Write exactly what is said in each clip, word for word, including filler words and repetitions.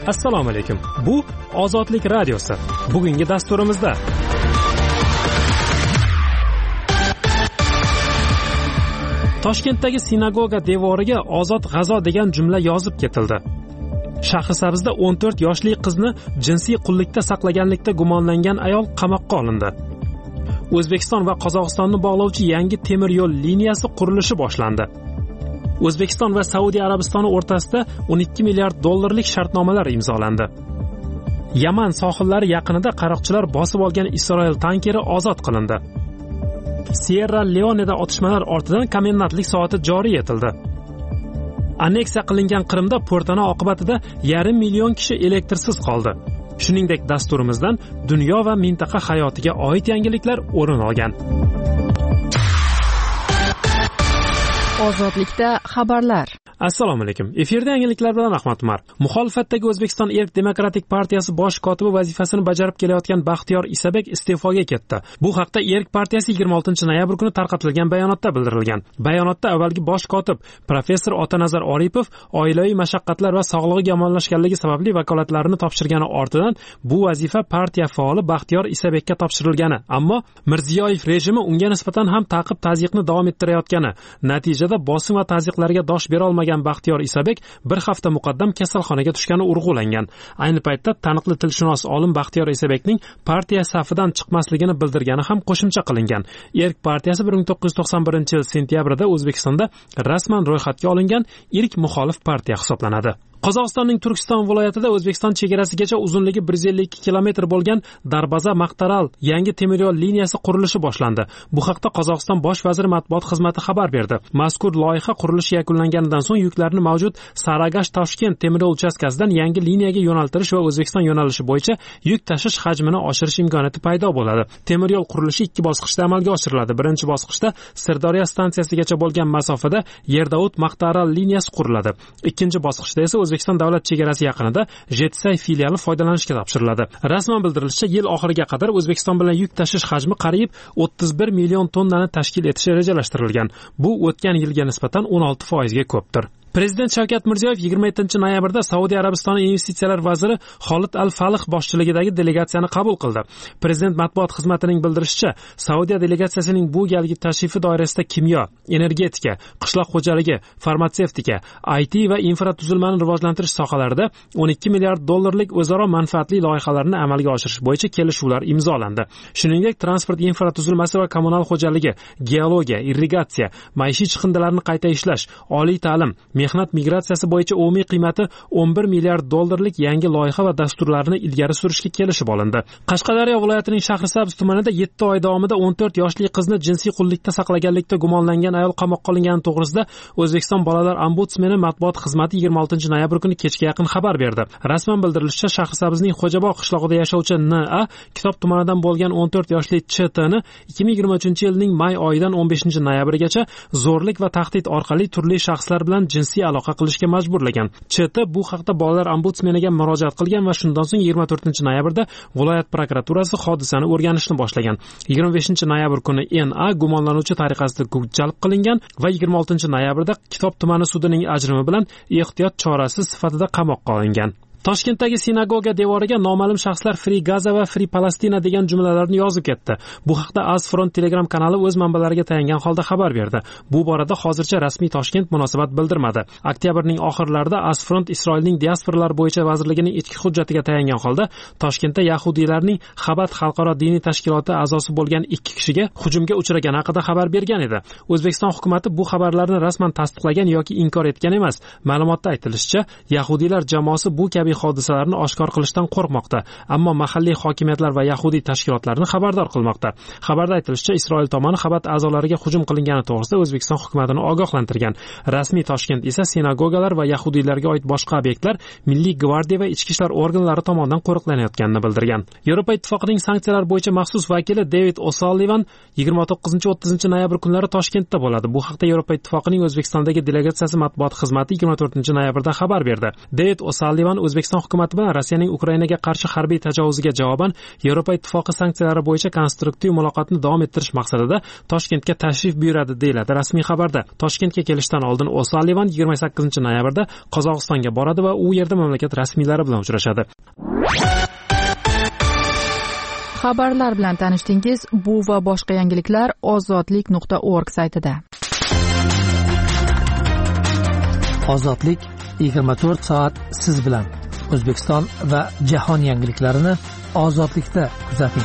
Assalomu alaykum. Bu Ozodlik radiosi. Bugungi dasturimizda Toshkentdagi sinagoga devoriga Ozod G'azo degan jumla yozib ketildi. Shahrisabzda o'n to'rt yoshli qizni jinsiy qullikda saqlaganlikda gumonlangan ayol qamoqqa olindi. O'zbekiston va Qozog'istonni bog'lovchi yangi temir yo'l liniyasi qurilishi boshlandi. O'zbekiston va Saudiya Arabistoni o'rtasida o'n ikki milliard dollarlik shartnomalar imzolandi. Yaman sohillari yaqinida qaroqchilar bosib olgan Isroil tankeri ozod qilindi. Sierra Leone'da otishmalar ortidan komendantlik soati joriy etildi. Anneksiya qilingan Qrimda portana oqibatida yarim million kishi elektrsiz qoldi. Shuningdek, dasturimizdan dunyo va mintaqa hayotiga oid yangiliklar o'rin olgan. Ozodlikda xabarlar. Assalomu alaykum. Efirda yangiliklar bilan Ahmad Umar. Muxolifatdagi O'zbekiston Erk demokratik partiyasi bosh kotibi vazifasini bajarib kelayotgan Baxtiyor Isabek iste'foga ketdi. Bu haqda Erk partiyasi yigirma oltinchi noyabr kuni tarqatilgan bayonotda bildirilgan. Bayonotda avvalgi bosh kotib professor Otanazar Oripov oilaviy mashaqqatlar va sog'lig'i yomonlashganligi sababli vakolatlarini topshirgani ortidan bu vazifa partiya faoli Baxtiyor Isabekka topshirilgani, ammo Mirziyoyev rejimi unga nisbatan ham ta'qib-tazyiqni davom ettirayotgani, natijada bosim va tazyiqlarga dosh bera olmagan Baxtiyor Isabek bir hafta muqaddam kasalxonaga tushgani urg'ulangan. Ayni paytda taniqli tilshunos olim Baxtiyor Isabekning partiya safidan chiqmasligini bildirgani ham qo'shimcha qilingan. Erk partiyasi bir ming to'qqiz yuz to'qson birinchi yil sentyabrda O'zbekistonda rasman ro'yxatga olingan ilk muxolif partiya hisoblanadi. Qozog'istonning Turkiston viloyatida O'zbekiston chegarasigacha uzunligi bir yuz ellik ikki kilometr bo'lgan Darbaza-Maqtaral yangi temir yo'l liniyasi qurilishi boshlandi. Bu haqda Qozog'iston bosh vaziri matbuot xizmati xabar berdi. Mazkur loyiha qurilishi yakunlanganidan so'ng yuklarni mavjud Saragash-Toshkent temir yo'l uchastkasidan yangi liniyaga yo'naltirish va O'zbekiston yo'nalishi bo'yicha yuk tashish hajmini oshirish imkoniyati paydo bo'ladi. Temir yo'l qurilishi ikki bosqichda amalga oshiriladi. Birinchi bosqichda Sirdaryo stansiyasigacha bo'lgan masofada Yerdovut-Maqtaral liniyasi quriladi. Ikkinchi bosqichda esa O'zbekiston davlat chegarasi yaqinida Jetsay filiali foydalanishga topshiriladi. Rasman bildirilishicha, yil oxiriga qadar O'zbekiston bilan yuk tashish hajmi qariyb o'ttiz bir million tonnani tashkil etishi rejalashtirilgan. Bu o'tgan yilga nisbatan o'n olti foizga ko'pdir. Prezident Shavkat Mirziyoyev yigirma yettinchi noyabrda Saudiya Arabistoni investitsiyalar vaziri Xolid Al-Falih boshchiligidagi delegatsiyani qabul qildi. Prezident matbuot xizmatining bildirishicha, Saudiya delegatsiyasining bu galgi tashrifi doirasida kimyo, energetika, qishloq xo'jaligi, farmatsevtika, I T va infratuzilmani rivojlantirish sohalarida o'n ikki milliard dollarlik o'zaro manfaatli loyihalarni amalga oshirish bo'yicha kelishuvlar imzolandi. Shuningdek, transport infratuzilmasi va kommunal xo'jaligi, geologiya, irrigatsiya, maishiy chiqindilarni qayta ishlash, oliy ta'lim, mehnat migratsiyasi bo'yicha umumiy qiymati o'n bir milliard dollarlik yangi loyiha va dasturlarni ilgari surishga kelishib olindi. Qashqadaryo viloyatining Shahrisabz tumanida yetti oy davomida o'n to'rt yoshli qizni jinsiy qullikda saqlaganlikda gumonlangan ayol qamoqqa olingani to'g'risida O'zbekiston bolalar ombudsmeni matbuot xizmati yigirma oltinchi noyabr kuni kechga yaqin xabar berdi. Rasman bildirilishicha, Shahrisabzning Xo'jabog' qishlog'ida yashovchi N A Kitob tumanidan bo'lgan o'n to'rt yoshli Ch T ni ikki ming yigirma uchinchi yilning may oyidan o'n beshinchi noyabrigacha zo'rlik va tahdid orqali turli shaxslar bilan jinsiy aloqa qilishga majburlagan. Ch T bu haqda bolalar ombudsmeniga murojaat qilgan va shundan so'ng yigirma to'rtinchi noyabrda viloyat prokuraturasi hodisani o'rganishni boshlagan. yigirma beshinchi noyabr kuni N A gumonlanuvchi tariqasida jalb qilingan va yigirma oltinchi noyabrda Kitob tumani sudining ajrimi bilan ehtiyot chorasi sifatida qamoqqa olingan. Toshkentdagi sinagoga devoriga noma'lum shaxslar Free Gaza va Free Palestina degan jumlalarni yozib ketdi. Bu haqda Azfront Telegram kanali o'z manbalariga tayangan holda xabar berdi. Bu borada hozircha rasmiy Toshkent munosabat bildirmadi. Oktyabrning oxirlarida Azfront Isroilning diasporalar bo'yicha vazirligining ichki hujjatiga tayangan holda Toshkentda yahudiylarning Xabat xalqaro diniy tashkiloti a'zosi bo'lgan ikki kishiga hujumga uchragani haqida xabar bergan edi. O'zbekiston hukumatı bu xabarlarni rasman tasdiqlagan yoki inkor etgan emas. Ma'lumotda aytilishicha, yahudiylar jamoasi bu kabi hodisalarni oshkor qilishdan qo'rqmoqda, ammo mahalliy hokimiyatlar va yahudiy tashkilotlarni xabardor qilmoqda. Xabarda aytilishicha, Isroil tomoni Xabat a'zolariga hujum qilingani to'g'risida O'zbekiston hukumatini ogohlantirgan. Rasmiy Toshkent esa sinagogalar va yahudiylarga oid boshqa obyektlar Milliy gvardiya va ichki ishlar organlari tomonidan qo'riqlanayotganini bildirgan. Yevropa ittifoqining sanksiyalar bo'yicha maxsus vakili David O'Sullivan yigirma to'qqizinchi o'ttizinchi noyabr kunlari Toshkentda bo'ladi. Bu haqda Yevropa ittifoqining O'zbekistondagi delegatsiyasi matbuot xizmati yigirma to'rtinchi noyabrda xabar berdi. David O'Sullivan O'zbekiston hukumati bilan Rossiyaning Ukrainaga qarshi harbiy tajovuziga javoban Yevropa ittifoqi sanksiyalari bo'yicha konstruktiv muloqotni davom ettirish maqsadida Toshkentga tashrif buyuradi deyiladi rasmiy xabarda. Toshkentga kelishdan oldin O'Sallivan yigirma sakkizinchi noyabrda Qozog'istonga boradi va u yerda mamlakat rasmiylari bilan uchrashadi. Xabarlar bilan tanishdingiz. Bu va boshqa yangiliklar ozodlik nuqta org saytida. Ozodlik yigirma to'rt soat siz bilan. O'zbekiston va jahon yangiliklarini ozodlikda kuzating.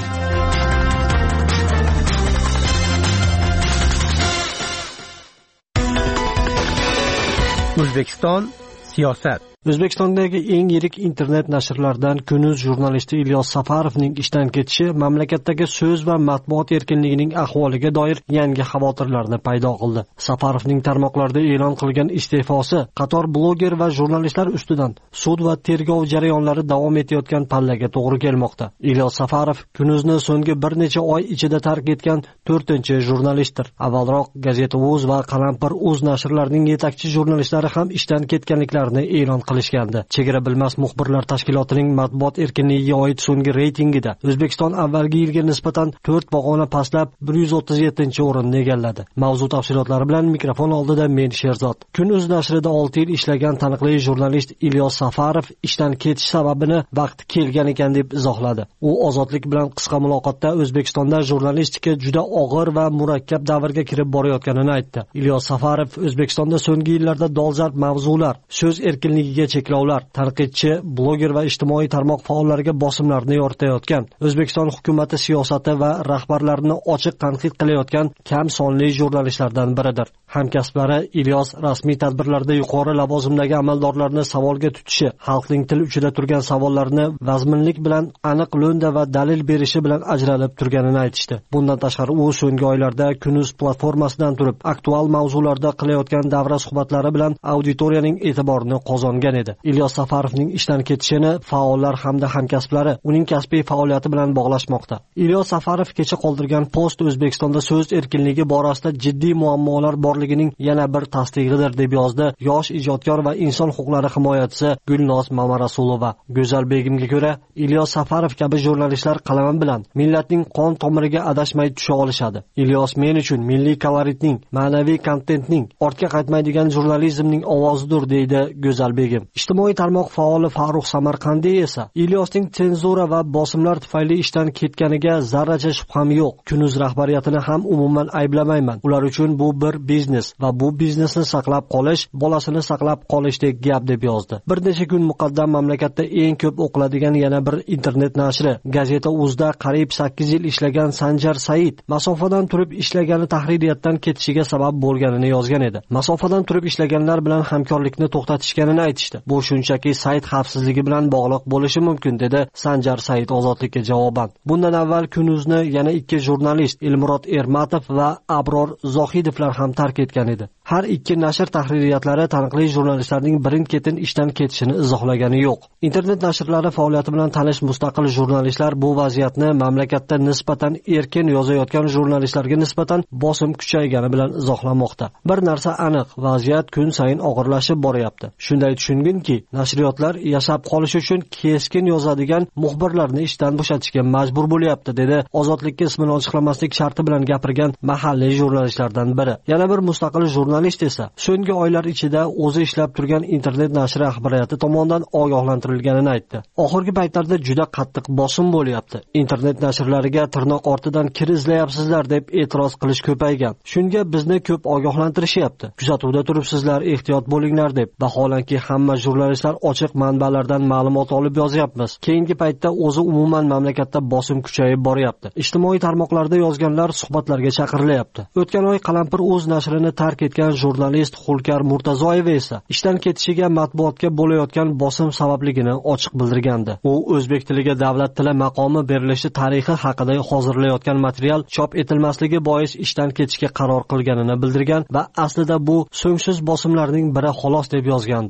O'zbekiston siyosat. O'zbekistondagi eng yirik internet nashrlardan Kunuz jurnalisti Ilyos Safarovning ishdan ketishi mamlakatdagi so'z va matbuot erkinligining ahvoliga doir yangi xavotirlarni paydo qildi. Safarovning tarmoqlarda e'lon qilgan iste'fosi qator bloger va jurnalistlar ustidan sud va tergov jarayonlari davom etayotgan pallaga to'g'ri kelmoqda. Ilyos Safarov Kunuzni so'nggi bir necha oy ichida tark etgan to'rtinchi jurnalistdir. Avvalroq Gazeta.uz va Qalampir.uz nashrlarining yetakchi jurnalistlari ham ishdan ketganliklarini e'lon qildi. qilishgandi. Chegara bilmas muxbirlar tashkilotining matbuot erkinligiga oid so'nggi reytingida O'zbekiston avvalgi yilga nisbatan to'rt pog'ona pastlab bir yuz o'ttiz yettinchi o'rinni egalladi. Mavzu tafsilotlari bilan mikrofon oldida men Sherzod. Kunuz nashrida olti yil ishlagan taniqli jurnalist Ilyos Safarov ishdan ketish sababini vaqti kelgan ekan deb izohladi. U Ozodlik bilan qisqa muloqotda O'zbekistonda jurnalistika juda og'ir va murakkab davrga kirib borayotganini aytdi. Ilyos Safarov O'zbekistonda so'nggi yillarda dolzarb mavzular, so'z erkinligiga cheklovlar, tanqidchi, bloger va ijtimoiy tarmoq faollariga bosimlarni yoritayotgan, O'zbekiston hukumati siyosati va rahbarlarini ochiq tanqid qilayotgan kam sonli jurnalistlardan biridir. Hamkasblari Ilyos rasmiy tadbirlarda yuqori lavozimdagi amaldorlarni savolga tutishi, xalqning til uchida turgan savollarni vazminlik bilan aniq lo'nda va dalil berishi bilan ajralib turganini aytishdi. Bundan tashqari u so'nggi oylarda Kunuz platformasidan turib aktual mavzularda qilayotgan davra suhbatlari bilan auditoriyaning e'tiborini qozongan edi. Ilyos Safarovning ishdan ketishini faollar hamda hamkasblari uning kasbiy faoliyati bilan bog'lashmoqda. Ilyos Safarov kecha qoldirgan post O'zbekistonda so'z erkinligi borasida jiddiy muammolar borligining yana bir tasdig'idir deb yozdi yosh ijodkor va inson huquqlari himoyachisi Gulnoz Mamarasulova. Go'zal Begimga ko'ra, Ilyos Safarov kabi jurnalistlar qalami bilan millatning qon tomiriga adashmay tusha olishadi. Ilyos men uchun milliy koloritning, ma'naviy kontentning, ortga qaytmaydigan jurnalizmning ovozidir deydi Go'zal Begim. Ijtimoiy tarmoq faoli Farruh Samarqandiy esa Ilyosning senzura va bosimlar tufayli ishdan ketganiga zarracha shubham yo'q. Kunuz rahbariyatini ham umuman ayblamayman. Ular uchun bu bir biznes va bu biznesni saqlab qolish, bolasini saqlab qolishdek gap deb yozdi. Bir necha kun muqaddam mamlakatda eng ko'p o'qiladigan yana bir internet nashri Gazeta.uzda qariyb sakkiz yil ishlagan Sanjar Said masofadan turib ishlagani tahririyatdan ketishiga sabab bo'lganini yozgan edi. Masofadan turib ishlaganlar bilan hamkorlikni to'xtatishganini aytishdi. Bu shunchaki sayt xavfsizligi bilan bog'liq bo'lishi mumkin, dedi Sanjar Said Ozodlikka javoban. Bundan avval Kunuzni yana ikki jurnalist Elmurod Ermatov va Abror Zohidovlar ham tark etgan edi. Har ikki nashr tahririyatlari taniqli jurnalistlarning birin-ketin ishdan ketishini izohlagani yo'q. Internet nashrlari faoliyati bilan tanish mustaqil jurnalistlar bu vaziyatni mamlakatda nisbatan erkin yozayotgan jurnalistlarga nisbatan bosim kuchaygani bilan izohlamoqda. Bir narsa aniq, vaziyat kun sayin og'irlashib boryapti. Shunday tushunginki, nashriyotlar yashab qolish uchun keskin yozadigan muxbirlarni ishdan bo'shatishga majbur bo'lyapti, dedi Ozodlikka ismini ochiqlamaslik sharti bilan gapirgan mahalliy jurnalistlardan biri. Yana bir mustaqil jurnalist esa so'nggi oylar ichida o'zi ishlab turgan internet nashri rahbariyati tomonidan ogohlantirilganini aytdi. Oxirgi paytlarda juda qattiq bosim bo'lyapti. Internet nashrlariga tirnoq ortidan kir izlayapsizlar deb e'tiroz qilish ko'paygan. Shunga bizni ko'p ogohlantirishyapti. Kuzatuvda turibsizlar, ehtiyot bo'linglar deb. Vaholanki hamma jurnalistlar ochiq manbalardan ma'lumot olib yozyapmiz. Keyingi paytda o'zi umuman mamlakatda bosim kuchayib boryapti. Ijtimoiy tarmoqlarda yozganlar suhbatlarga chaqirilyapti. O'tgan oy Qalampir.uz nashrini tark etgan jurnalist Xulkar Murtazoyev esa ishdan ketishiga matbuotga bo'layotgan bosim sababligini ochiq bildirgandi. U o'zbek tiliga davlat tili maqomi berilishi tarixi haqida hozirlayotgan material chop etilmasligi bois ishdan ketishga qaror qilganini bildirgan va aslida bu so'ngsiz bosimlarning biri xolos deb yozgandi.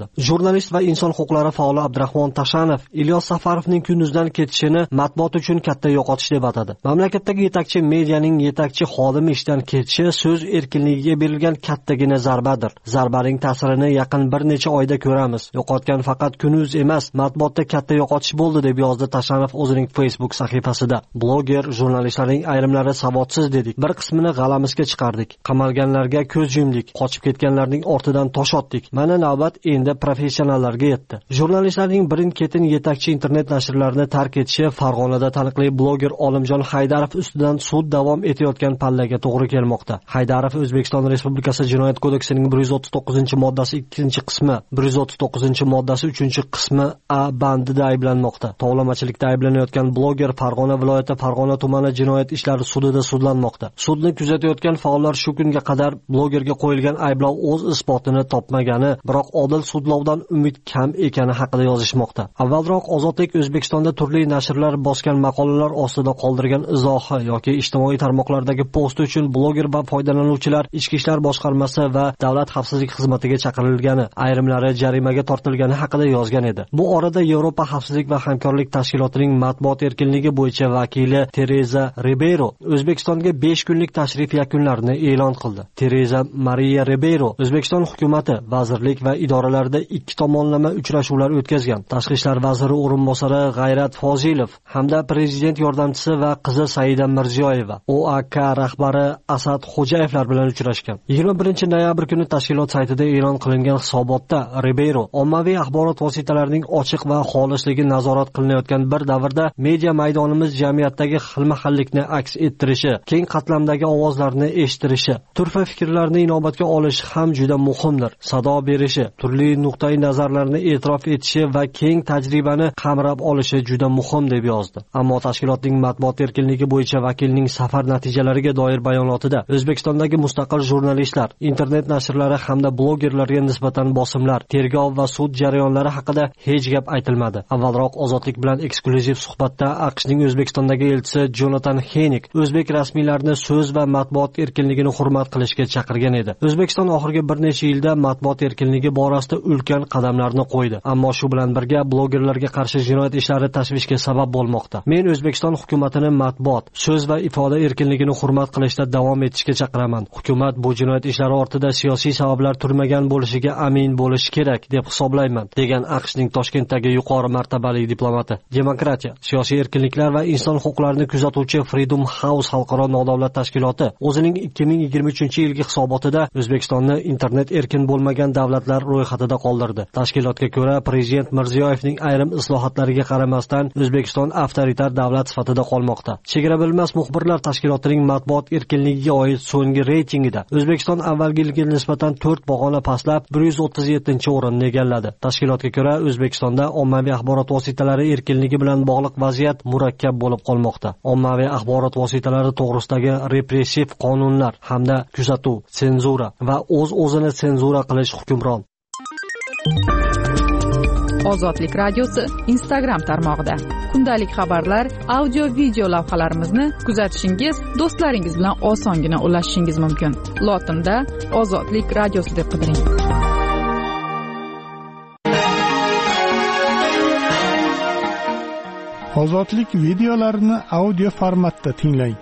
jurnalist va inson huquqlari faoli Abdurahmon Tashanov Ilyos Safarovning kunduzdan ketishini matbuot uchun katta yo'qotish deb atadi. Mamlakatdagi yetakchi medianing yetakchi xodimi ishdan ketishi so'z erkinligiga berilgan kattagina zarbadir. Zarbaning ta'sirini yaqin bir necha oyda ko'ramiz. Yo'qotgan faqat kunduz emas, matbuotda katta yo'qotish bo'ldi deb yozdi Tashanov o'zining Facebook sahifasida. Bloger, jurnalistlarning ayrimlari savodsiz dedik. Bir qismini g'alamizga chiqardik. Qamalganlarga ko'z yumdik. Qochib ketganlarning ortidan tosh otdik. Mana navbat endi professionallarga yetdi. Jurnalistlarning birin-ketin yetakchi internet nashrlarini tark etishi Farg'onada taniqli bloger Olimjon Haydarov ustidan sud davom etayotgan pallaga to'g'ri kelmoqda. Haydarov O'zbekiston Respublikasi Jinoyat kodeksining bir yuz o'ttiz to'qqizinchi moddasi ikkinchi qismi, bir yuz o'ttiz to'qqizinchi moddasi uchinchi qismi A bandida ayblanmoqda. Tovlamachilikda ayblanayotgan bloger Farg'ona viloyati Farg'ona tumani jinoyat ishlari sudida sudlanmoqda. Sudni kuzatayotgan faollar shu kunga qadar blogerga qo'yilgan ayblov o'z isbotini topmagani, biroq odil sudlovdan umid kam ekani haqida yozishmoqda. Avvalroq Ozodlik O'zbekistonda turli nashrlar bosgan maqolalar ostida qoldirgan izohi yoki ijtimoiy tarmoqlardagi post uchun bloger va foydalanuvchilar Ichki ishlar boshqarmasi va Davlat xavfsizlik xizmatiga chaqirilgani, ayrimlari jarimaga tortilgani haqida yozgan edi. Bu orada Yevropa xavfsizlik va hamkorlik tashkilotining matbuot erkinligi bo'yicha vakili Tereza Ribeiro O'zbekistonga besh kunlik tashrif yakunlarini e'lon qildi. Tereza Maria Ribeiro O'zbekiston hukumatı, vazirlik va idoralarda ikki tomonlama uchrashuvlar o'tkazgan. Tashqi ishlar vaziri o'rinbosari G'ayrat Fozilov hamda prezident yordamchisi va qizi Saida Mirziyoyeva, O A K rahbari Asad Xo'jayevlar bilan uchrashgan. yigirma birinchi noyabr kuni tashkilot saytida e'lon qilingan hisobotda Ribeiro ommaviy axborot vositalarining ochiq va xolisligi nazorat qilinayotgan bir davrda media maydonimiz jamiyatdagi xilma-xillikni aks ettirishi, keng qatlamdagi ovozlarni eshitirishi, turfa fikrlarni inobatga olish ham juda muhimdir. Sado berishi, turli nuqtai nazarlarni e'tirof etishi va keng tajribani qamrab olishi juda muhim deb yozdi. Ammo tashkilotning matbuot erkinligi bo'yicha vakilning safar natijalariga doir bayonotida O'zbekistondagi mustaqil jurnalistlar, internet nashrlari hamda blogerlarga nisbatan bosimlar, tergov va sud jarayonlari haqida hech gap aytilmadi. Avvalroq Ozodlik bilan eksklyuziv suhbatda AQShning O'zbekistondagi elchisi Jonathan Henik o'zbek rasmiylarini so'z va matbuot erkinligini hurmat qilishga chaqirgan edi. O'zbekiston oxirgi bir necha yilda matbuot erkinligi borasida ulkan qadamlarni qo'ydi. Ammo shu bilan birga blogerlarga qarshi jinoyat ishlari tashvishga sabab bo'lmoqda. Men O'zbekiston hukumatini matbuot, so'z va ifoda erkinligini hurmat qilishda davom etishga chaqiraman. Hukumat bu jinoyat ishlari ortida siyosiy sabablar turmagan bo'lishiga amin bo'lishi kerak deb hisoblayman, degan AQShning Toshkentdagi yuqori martabali diplomati. Demokratiya, siyosiy erkinliklar va inson huquqlarini kuzatuvchi Freedom House xalqaro nodavlat tashkiloti o'zining ikki ming yigirma uchinchi yilgi hisobotida O'zbekistonni internet erkin bo'lmagan davlatlar ro'yxatida qoldirdi. Tashkilotga ko'ra, prezident Mirziyoyevning ayrim islohotlariga qaramasdan O'zbekiston avtoritar davlat sifatida qolmoqda. Chegara bilmas muxbirlar tashkilotining matbuot erkinligiga oid so'nggi reytingida O'zbekiston avvalgi yilga nisbatan to'rt pog'ona pastlab bir yuz o'ttiz yettinchi o'rinni egalladi. Tashkilotga ko'ra, O'zbekistonda ommaviy axborot vositalari erkinligi bilan bog'liq vaziyat murakkab bo'lib qolmoqda. Ommaviy axborot vositalari to'g'risidagi repressiv qonunlar hamda kuzatuv, senzura va o'z-o'zini senzura qilish hukmron. Ozodlik radiosi Instagram tarmog'ida kundalik xabarlar, audio video lavhalarimizni kuzatishingiz, do'stlaringiz bilan osongina ulashishingiz mumkin. Lotinda Ozodlik radiosi deb qidiring. Ozodlik videolarini audio formatda tinglang.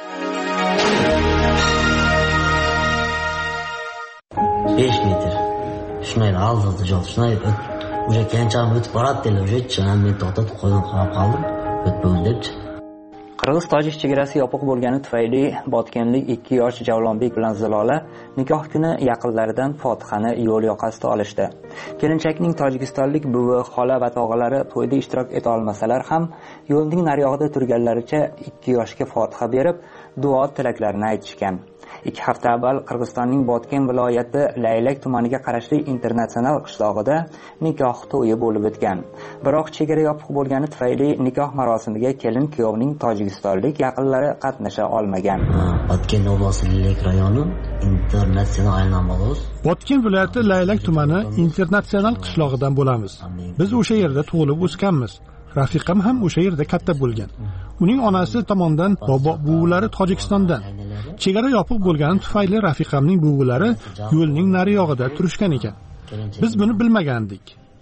besh metr. Shunday aldı joy, shunday o'sha kancham o'tib boradi dedi, o'sha chanam men to'xtatib qo'ydim, qarab qoldim. O'tib debchi. Qirg'iz-tojik chegarasi yopiq bo'lgani tufayli botkenlik ikki yosh Javlonbek bilan Zilola nikoh kuni yaqinlaridan Fotihani yo'l yoqasida olishdi. Kelinchakning tojikistonlik buvi, xola va tog'alari to'yda ishtirok eta olmasalar ham yo'lning nariyog'ida turganlaricha ikki yoshga Fotiha berib, duo tilaklarini aytishgan. ikki hafta avval Qirg'izistonning Botken viloyati Laylak tumaniga qarashli internatsional qishlog'ida nikoh to'yi bo'lib o'tgan. Biroq chegara yopiq bo'lgani tufayli nikoh marosimiga kelin kuyovning tojikistonlik yaqinlari qatnasha olmagan. Botken oblastligi rayoni internatsional aylanmadoz. Botken viloyati Laylak tumani internatsional qishlog'idan bo'lamiz. Biz o'sha yerda tug'ilib o'sganmiz. Rafiqam ham o'sha yerda katta bo'lgan. Uning onasi tomonidan bobo buvilari Tojikistondan. Chegara yopiq bo'lgani tufayli rafiqamning buvilari yo'lning nariyog'ida turishgan ekan. Biz buni bilmagandik.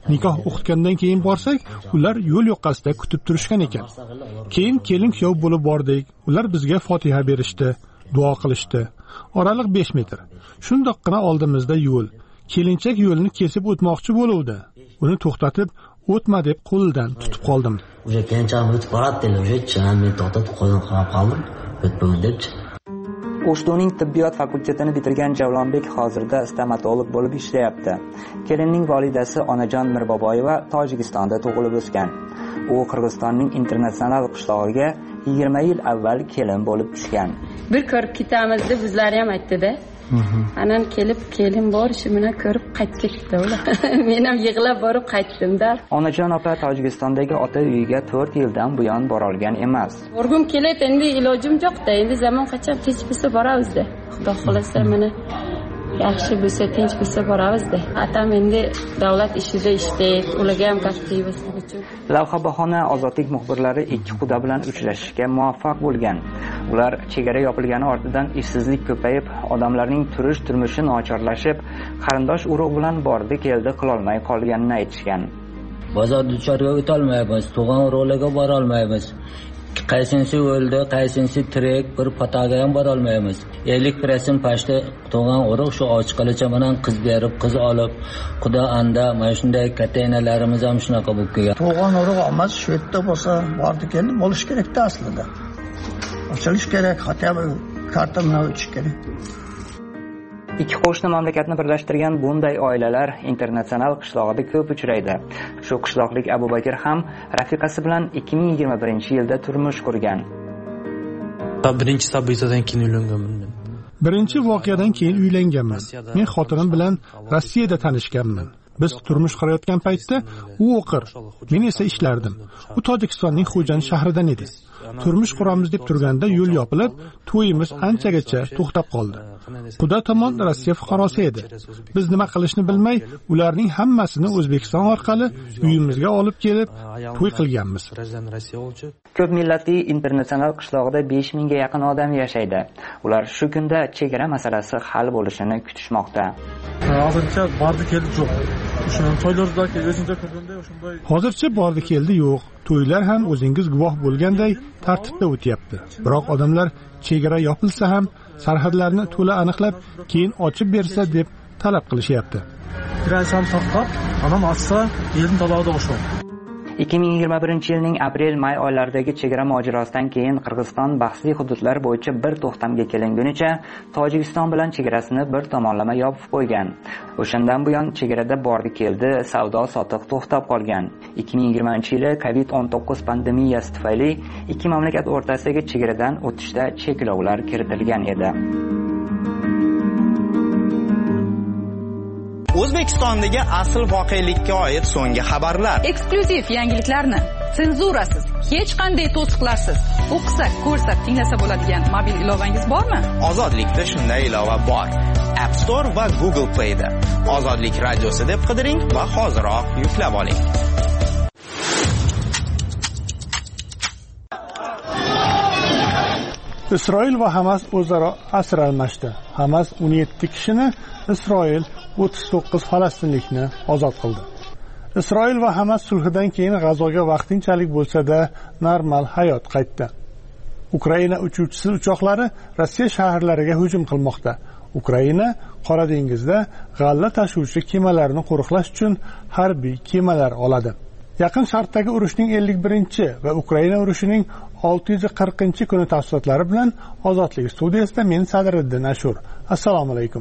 nikoh o'qitgandan keyin borsak, ular yo'l yoqasida kutib turishgan ekan. Keyin kelin kuyov bo'lib bordik. Ular bizga Fotiha berishdi, duo qilishdi. Oraliq besh metr. Shundoqqina oldimizda yo'l. Kelinchak yo'lni kesib o'tmoqchi bo'luvdi. Uni to'xtatib, o'tma deb qo'lidan tutib qoldim. O'sha kelincham o'tib boradi, o'sha men to'xtatib qo'ydim, qarab qoldim. O'tmaydi debchi. O'shdoning tibbiyot fakultetini bitirgan Javlonbek hozirda stomatolog bo'lib ishlayapti. Kelinning volidasi Onajon Mirboboyeva Tojikistonda tug'ilib o'sgan. U Qirg'izistonning internatsional qishlog'iga yigirma yil avval kelin bo'lib tushgan. Bir ko'rib ketamiz deb bizlari ham aytdi-da. Anan kelib kelin bor ishi bilan ko'rib qaytib ketdi ular. Men ham yig'lab borib qaytdim-da. Onajon opa Tojikistondagi ota uyiga to'rt yildan buyon bora olgan emas. Borgum keladi, endi ilojim yo'q-da. Endi zamon qachon tinch bo'lsa boramiz-da. Xudo xolasa mana yaxshi bo'lsa, tinch bo'lsa boramiz-da. Atam endi davlat ishida ishlaydi, ularga ham perspektivasi uchun. Lavha bahona ozodlik muxbirlari ikki quda bilan uchrashishga muvaffaq bo'lgan. Ular chegara yopilgani ortidan ishsizlik ko'payib, odamlarning turish turmushi nochorlashib, qarindosh urug' bilan bordi keldi qilolmay qolganini aytishgan. Bozor duchorga o'ta olmaymiz, tug'an urug'larga bora olmaymiz. Qaysinisi o'ldi, qaysinisi tirik, bir pataga ham bora olmaymiz. ellik prosent pashta tug'an urug' shu ochiqalicha bilan qiz berib, qiz olib, xudo anda mana shunday kataynalarimiz ham shunaqa bo'lib kelgan. Tug'an urug' olmaz, shu yerda bo'lsa, bordi keldi, bo'lish kerak-da aslida. Ochilish kerak, hatto karta bilan o'tish kerak. Ikki qo'shni mamlakatni birlashtirgan bunday oilalar internatsional qishlog'ida ko'p uchraydi. Shu qishloqlik Abubakir ham rafiqasi bilan ikki ming yigirma birinchi yilda turmush qurgan. Birinchi sabiysadan keyin uylanganman. Birinchi voqeadan keyin uylanganman. Men xotinim bilan Rossiyada tanishganman. Biz turmush qurayotgan paytda u o'qir, men esa ishlardim. U Tojikistonning Xo'jand shahridan edi. Turmush quramiz deb turganda yo'l yopilib, to'yimiz anchagacha to'xtab qoldi. Quda tomon Rossiya fuqarosi edi. Biz nima qilishni bilmay, ularning hammasini O'zbekiston orqali uyimizga olib kelib, to'y qilganmiz. Ko'p millatli internatsional qishlog'ida besh mingga yaqin odam yashaydi. Ular shu kunda chegara masalasi hal bo'lishini kutishmoqda. Hozircha bordi keldi yo'q. O'sha to'ylardagi o'zingiz ko'rganda shunday. Hozircha bordi keldi yo'q. To'ylar ham o'zingiz guvoh bo'lganday tartibda o'tyapti. Biroq odamlar chegara yopilsa ham sarhadlarni to'la aniqlab, keyin ochib bersa deb talab qilishyapti. Kirasam to'xtab, odam ochsa, yerni talog'ida o'sha. ikki ming yigirma birinchi yilning aprel-may oylaridagi chegara mojarosidan keyin Qirg'iziston bahsli hududlar bo'yicha bir to'xtamga kelingunicha Tojikiston bilan chegarasini bir tomonlama yopib qo'ygan. O'shandan buyon chegarada bordi keldi, savdo sotiq to'xtab qolgan. ikki ming yigirmanchi yili kovid o'n to'qqiz pandemiyasi tufayli ikki mamlakat o'rtasidagi chegaradan o'tishda cheklovlar kiritilgan edi. O'zbekistondagi asl voqelikka oid so'nggi xabarlar. Eksklyuziv yangiliklarni senzurasiz, hech qanday to'siqlarsiz o'qisak, ko'rsak, tinglasa bo'ladigan mobil ilovangiz bormi? Ozodlikda shunday ilova bor. App Store va Google Play da. Ozodlik radiosi deb qidiring va hoziroq yuklab oling. Isroil va Hamas o'zaro asir almashdi. Hamas o'n yetti kishini, Isroil o'ttiz to'qqiz falastinlikni ozod qildi. Isroil va Hamas sulhidan keyin G'azoga vaqtinchalik bo'lsa-da normal hayot qaytdi. Ukraina uchuvchisi uchoqlari Rossiya shaharlariga hujum qilmoqda. Ukraina Qora dengizda g'alla tashuvchi kemalarni qo'riqlash uchun harbiy kemalar oladi. Yaqin Sharqdagi urushning ellik birinchi va Ukraina urushining olti yuz qirqinchi kuni tafsilotlari bilan Ozodlik studiyasida men Sadriddin Ashur. Assalomu alaykum.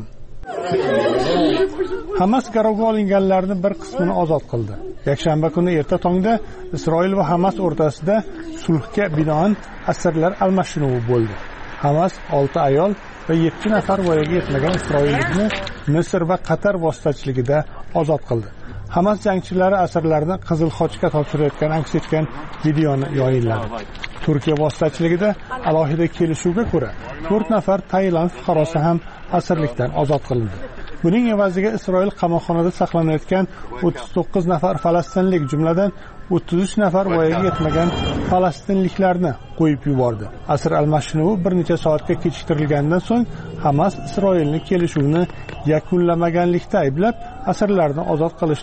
Hamas garovga olinganlarning bir qismini ozod qildi. Yakshanba kuni erta tongda Isroil va Hamas o'rtasida sulhga binoan asirlar almashinuvi bo'ldi. Hamas olti ayol va yetti nafar voyaga yetmagan isroillikni Misr va Qatar vositachiligida ozod qildi. Hamas jangchilari asirlarni Qizil Xochga topshirayotgan aks etgan videoni yayinladi. Turkiya vositachiligida alohida kelishuvga ko'ra to'rt nafar Tailand fuqarosi ham asirlikdan ozod qilindi. Buning evaziga Isroil qamoqxonada saqlanayotgan o'ttiz to'qqiz nafar falastinlik, jumladan o'ttiz uch nafar voyaga yetmagan falastinliklarni qo'yib yubordi. Asir almashinuvi bir necha soatga kechiktirilgandan so'ng Hamas Isroilni kelishuvni yakunlamaganlikda ayblab, asirlarni ozod qilishni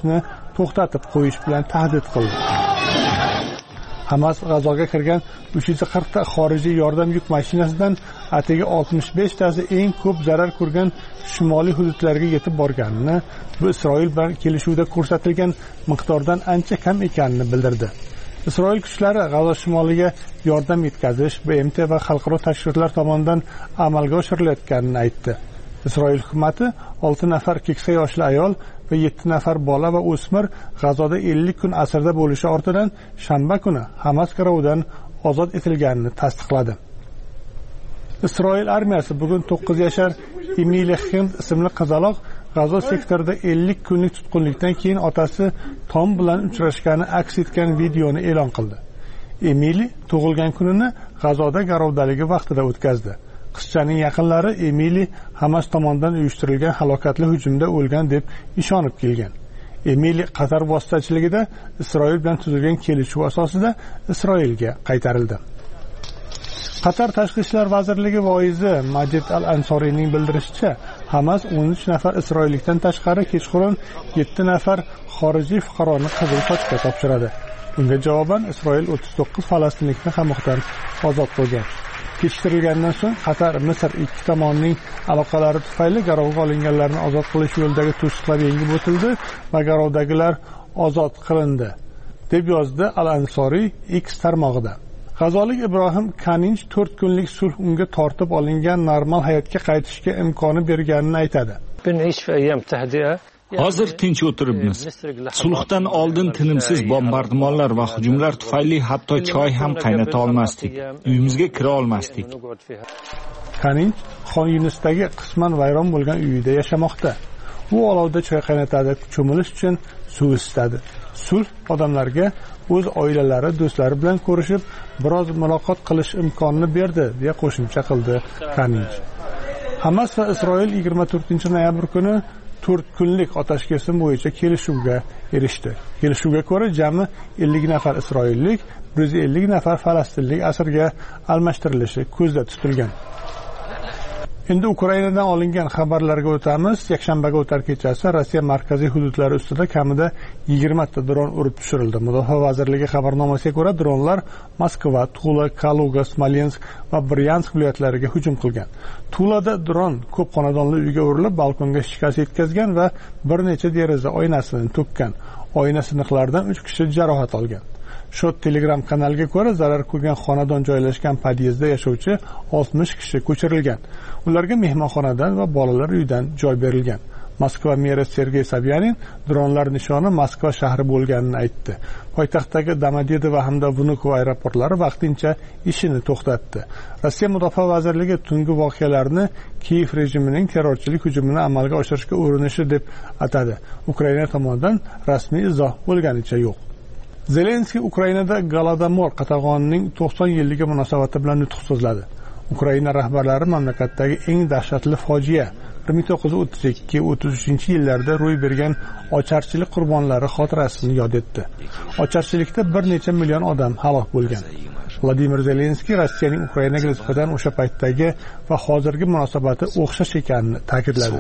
to'xtatib qo'yish bilan tahdid qildi. Hamas G'azoga kirgan uch yuz qirq ta xorijiy yordam yuk mashinasidan atigi oltmish besh tasi eng ko'p zarar ko'rgan shimoliy hududlarga yetib borganini, bu Isroil bilan kelishuvda ko'rsatilgan miqdordan ancha kam ekanini bildirdi. Isroil kuchlari G'azo shimoliga yordam yetkazish B M T va xalqaro tashkilotlar tomonidan amalga oshirilayotganini aytdi. Isroil hukumatı olti nafar keksa yoshli ayol va yetti nafar bola va o'smir G'azoda ellik kun asirda bo'lishi ortidan shanba kuni Hamas garovidan ozod etilganini tasdiqladi. Isroil armiyasi bugun to'qqiz yashar Emili Hind ismli qizaloq G'azo sektorida ellik kunlik tutqunlikdan keyin otasi Tom bilan uchrashgani aks etgan videoni e'lon qildi. Emili tug'ilgan kunini G'azoda garovdaligi vaqtida o'tkazdi. Qizchaning yaqinlari Emili Hamas tomonidan uyushtirilgan halokatli hujumda o'lgan deb ishonib kelgan. Emili Qatar vositachiligida Isroil bilan tuzilgan kelishuv asosida Isroilga qaytarildi. Qatar Tashqi ishlar vazirligi voizi Majid Al-Ansoriyning bildirishicha, Hamas o'n uch nafar isroillikdan tashqari kechqurun yetti nafar xorijiy fuqaroni Qizil Sochga topshiradi. Bunga javoban Isroil o'ttiz to'qqiz falastinlikni qamoqdan ozod qilgan. Kechiktirilgandan so'ng Qatar, Misr ikki tomonning aloqalari tufayli garovga olinganlarni ozod qilish yo'lidagi to'siqlar yengib o'tildi va garovdagilar ozod qilindi, deb yozdi Al-Ansoriy X tarmog'ida. G'azolik Ibrohim Kaninch to'rt kunlik sulh unga tortib olingan normal hayotga qaytishga imkoni berganini aytadi. Hozir tinch o'tiribmiz. Sulhdan oldin tinimsiz bombardimonlar va hujumlar tufayli hatto choy ham qaynata olmasdik. Uyimizga kira olmasdik. Kaninch Xon Yunisdagi qisman vayron bo'lgan uyida yashamoqda. U olovda choy qaynatadi, cho'milish uchun suv isitadi. Sulh odamlarga o'z oilalari, do'stlari bilan ko'rishib, biroz muloqot qilish imkonini berdi, deya qo'shimcha qildi Kaninch. Hamas va Isroil yigirma to'rtinchi noyabr kuni to'rt kunlik otash kesim bo'yicha kelishuvga erishdi. Kelishuvga ko'ra jami ellik nafar isroillik, bir yuz ellik nafar falastinlik asirga almashtirilishi ko'zda tutilgan. Endi Ukrainadan olingan xabarlarga o'tamiz. Yakshanbaga o'tar kechasi Rossiya markaziy hududlari ustida kamida yigirma ta dron urib tushirildi. Mudofaa vazirligi xabarnomasiga ko'ra, dronlar Moskva, Tula, Kaluga, Smolensk va Bryansk viloyatlariga hujum qilgan. Tulada dron ko'p xonadonli uyga urilib, balkonga shikast yetkazgan va bir necha deraza oynasini to'kkan. Oyna siniqlaridan uch kishi jarohat olgan. Shot Telegram kanaliga ko'ra, zarar ko'rgan xonadon joylashgan podyezdda yashovchi oltmish kishi ko'chirilgan. Ularga mehmonxonadan va bolalar uyidan joy berilgan. Moskva meri Sergey Sobyanin dronlar nishoni Moskva shahri bo'lganini aytdi. Poytaxtdagi Domodedovo hamda Vnukovo aeroportlari vaqtincha ishini to'xtatdi. Rossiya mudofaa vazirligi tungi voqealarni Kiyev rejimining terrorchilik hujumini amalga oshirishga urinishi deb atadi. Ukraina tomonidan rasmiy izoh bo'lganicha yo'q. Zelenskiy Ukrainada Golodomor qatag'onining to'qson yilligi munosabati bilan nutq so'zladi. Ukraina rahbarlari mamlakatdagi eng dahshatli fojia bir ming to'qqiz yuz o'ttiz ikki o'ttiz uchinchi yillarda ro'y bergan ocharchilik qurbonlari xotirasini yod etdi. Ocharchilikda bir necha million odam halok bo'lgan. Vladimir Zelenskiy Rossiyaning Ukrainaga nisbatan o'sha paytdagi va hozirgi munosabati o'xshash ekanini ta'kidladi.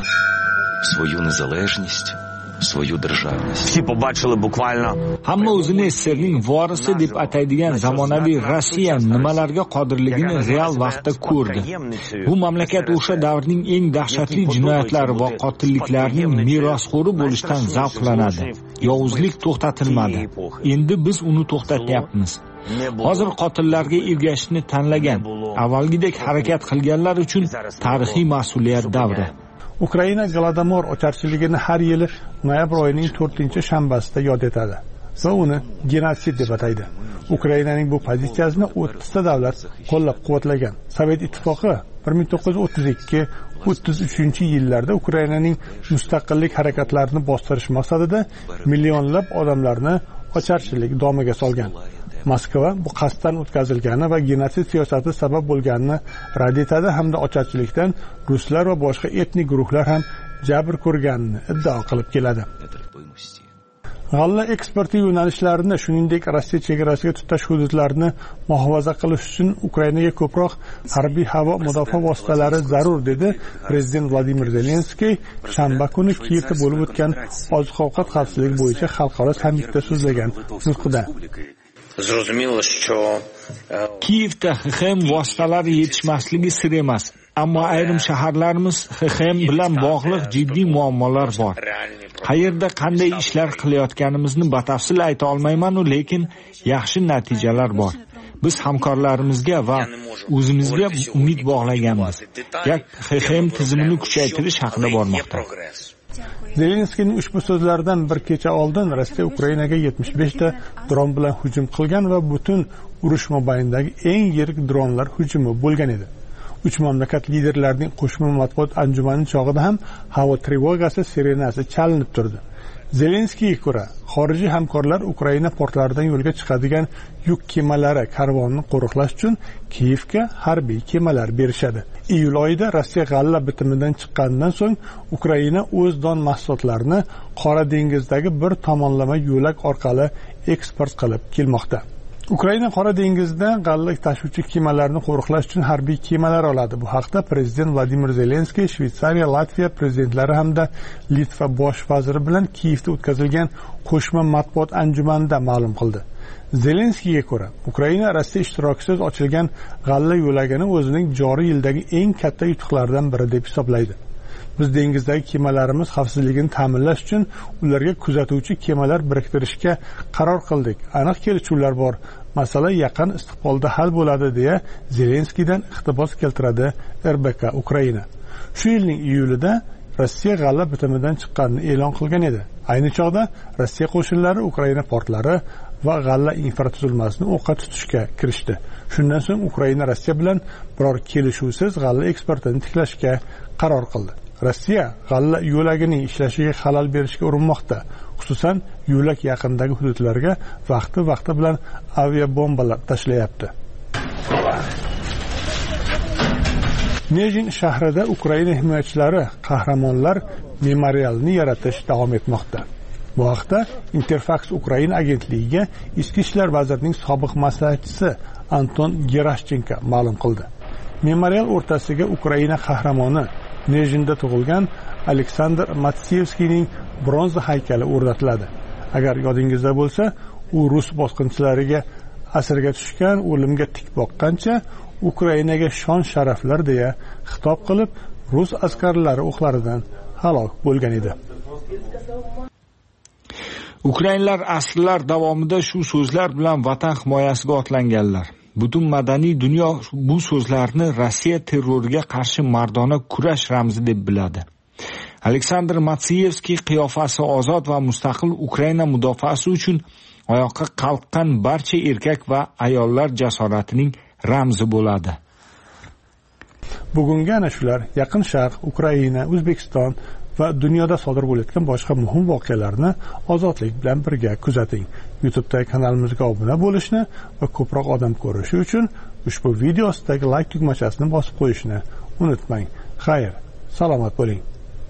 Hamma o'zini S S R ning vorisi deb ataydigan zamonaviy Rossiya nimalarga qodirligini real vaqtda ko'rdi. Bu mamlakat o'sha davrning eng dahshatli jinoyatlari va qotilliklarining merosxo'ri bo'lishdan zavqlanadi. Yovuzlik to'xtatilmadi. Endi biz uni to'xtatyapmiz. Hozir qotillarga ergashishni tanlagan, avvalgidek harakat qilganlar uchun tarixiy mas'uliyat davri. Ukraina Golodomor ocharchiligini har yili noyabr oyining to'rtinchi shanbasida yod etadi va uni genotsid deb ataydi. Ukrainaning bu pozitsiyasini o'ttiz ta davlat qo'llab-quvvatlagan. Sovet ittifoqi bir ming to'qqiz yuz o'ttiz ikki o'ttiz uchinchi yillarda Ukrainaning mustaqillik harakatlarini bostirish maqsadida millionlab odamlarni ocharchilik domiga solgan. Moskva bu qasddan o'tkazilgani va genotsid siyosati sabab bo'lganini rad etadi hamda ocharchilikdan ruslar va boshqa etnik guruhlar ham jabr ko'rganini iddao qilib keladi. G'alla eksporti yo'nalishlarini, shuningdek Rossiya chegarasiga tutash hududlarini muhofaza qilish uchun Ukrainaga ko'proq harbiy havo mudofaa vositalari zarur, dedi prezident Vladimir Zelenskiy shanba kuni Kiyevda bo'lib o'tgan oziq-ovqat xavfsizligi bo'yicha xalqaro sammitda so'zlagan nutqida. Kiyevda X M vositalari yetishmasligi sir emas, ammo ayrim shaharlarimiz X M bilan bog'liq jiddiy muammolar bor. Qayerda qanday ishlar qilayotganimizni batafsil ayta olmayman-u, lekin yaxshi natijalar bor. Biz hamkorlarimizga va o'zimizga umid bog'laganmiz. Gap X M tizimini kuchaytirish haqida bormoqda. Zelenskiyning ushbu so'zlaridan bir kecha oldin Rossiya Ukrainaga yetmish besh ta dron bilan hujum qilgan va butun urush mobaynidagi eng yirik dronlar hujumi bo'lgan edi. Uch mamlakat liderlarining qo'shma matbuot anjumani chog'ida ham havo trevogasi sirenasi chalinib turdi. Zelenskiyga ko'ra, xorijiy hamkorlar Ukraina portlaridan yo'lga chiqadigan yuk kemalari karvonini qo'riqlash uchun Kiyevga harbiy kemalar berishadi. Iyul oyida Rossiya g'alla bitimidan chiqqanidan so'ng Ukraina o'z don mahsulotlarini Qora dengizdagi bir tomonlama yo'lak orqali eksport qilib kelmoqda. Ukraina Qora dengizda g'alla tashuvchi kemalarni qo'riqlash uchun harbiy kemalar oladi. Bu haqda prezident Vladimir Zelenskiy Shveysariya, Latviya prezidentlari hamda Litva bosh vaziri bilan Kiyevda o'tkazilgan qo'shma matbuot anjumanida ma'lum qildi. Zelenskiyga ko'ra, Ukraina Rossiya ishtirokisiz ochilgan g'alla yo'lagini o'zining joriy yildagi eng katta yutuqlardan biri deb hisoblaydi. Biz dengizdagi kemalarimiz xavfsizligini ta'minlash uchun ularga kuzatuvchi kemalar biriktirishga qaror qildik. Aniq kelishuvlar bor. Masala yaqin istiqbolda hal bo'ladi, deya Zelenskiydan iqtibos keltiradi R B K Ukraina. Shu yilning iyulida Rossiya g'alla bitimidan chiqqanini e'lon qilgan edi. Ayni chog'da Rossiya qo'shinlari Ukraina portlari va g'alla infratuzilmasini o'qqa tutishga kirishdi. Shundan so'ng Ukraina Rossiya bilan biror kelishuvsiz g'alla eksportini tiklashga qaror qildi. Rossiya g'alla yo'lagining ishlashiga xalal berishga urinmoqda. Xususan, yo'lak yaqinidagi hududlarga vaqti-vaqti bilan aviabombalar tashlayapti. Nejin shahrida Ukraina himoyachilari qahramonlar memorialini yaratish davom etmoqda. Bu haqda Interfax Ukraina agentligiga Ichki ishlar vazirining sobiq maslahatchisi Anton Gerashchenko ma'lum qildi. Memorial o'rtasiga Ukraina qahramoni Nejinda tug'ilgan Aleksandr Matsiyevskiyning bronza haykali o'rnatiladi. Agar yodingizda bo'lsa, u rus bosqinchilariga asirga tushgan, o'limga tik boqqancha Ukrainaga shon sharaflar deya xitob qilib, rus askarlari o'qlaridan halok bo'lgan edi. Ukrainlar asrlar davomida shu so'zlar bilan vatan himoyasiga otlanganlar. Butun madaniy dunyo bu so'zlarni Rossiya terroriga qarshi mardona kurash ramzi deb biladi. Aleksandr Matsiyevskiy qiyofasi ozod va mustaqil Ukraina mudofaasi uchun oyoqqa qalqqan barcha erkak va ayollar jasoratining ramzi bo'ladi. Bugungi ana shular Yaqin Sharq, Ukraina, O'zbekiston va dunyoda sodir bo'layotgan boshqa muhim voqealarni ozodlik bilan birga kuzating. YouTube'dagi kanalimizga obuna bo'lishni va ko'proq odam ko'rishi uchun ushbu video ostidagi like tugmachasini bosib qo'yishni unutmang. Xayr, salomat bo'ling.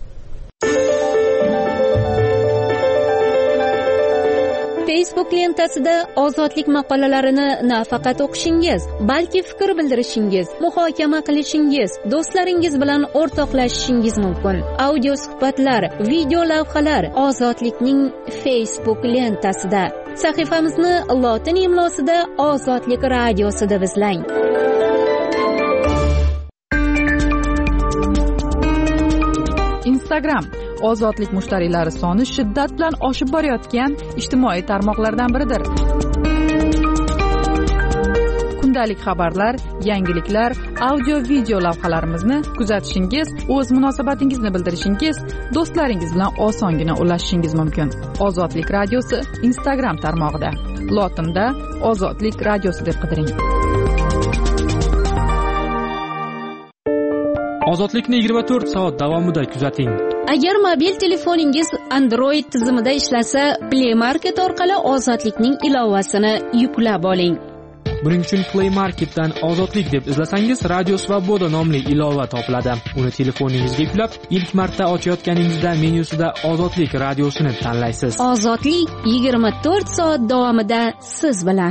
Facebook lentasida ozodlik maqolalarini nafaqat o'qishingiz, balki fikr bildirishingiz, muhokama qilishingiz, do'stlaringiz bilan o'rtoqlashishingiz mumkin. Audio suhbatlar, video lavhalar Ozodlikning Facebook lentasida. Sahifamizni lotin imlosida Ozodlik radiosi deb izlang. Instagram ozodlik mushtariylari soni shiddat bilan oshib borayotgan ijtimoiy tarmoqlardan biridir. Kundalik xabarlar, yangiliklar, audio video lavhalarimizni kuzatishingiz, o'z munosabatingizni bildirishingiz, do'stlaringiz bilan osongina ulashishingiz mumkin. Ozodlik radiosi Instagram tarmog'ida. Lotinda Ozodlik radiosi deb qidiring. Ozodlikni yigirma to'rt soat davomida kuzating. Agar mobil telefoningiz Android tizimida ishlasa, Play Market orqali Ozodlikning ilovasini yuklab oling. Buning uchun Play Marketdan Ozodlik deb izlasangiz, Radio Svoboda nomli ilova topiladi. Uni telefoningizga yuklab, ilk marta ochayotganingizda menyusida Ozodlik radiosini tanlaysiz. Ozodlik yigirma to'rt soat davomida siz bilan.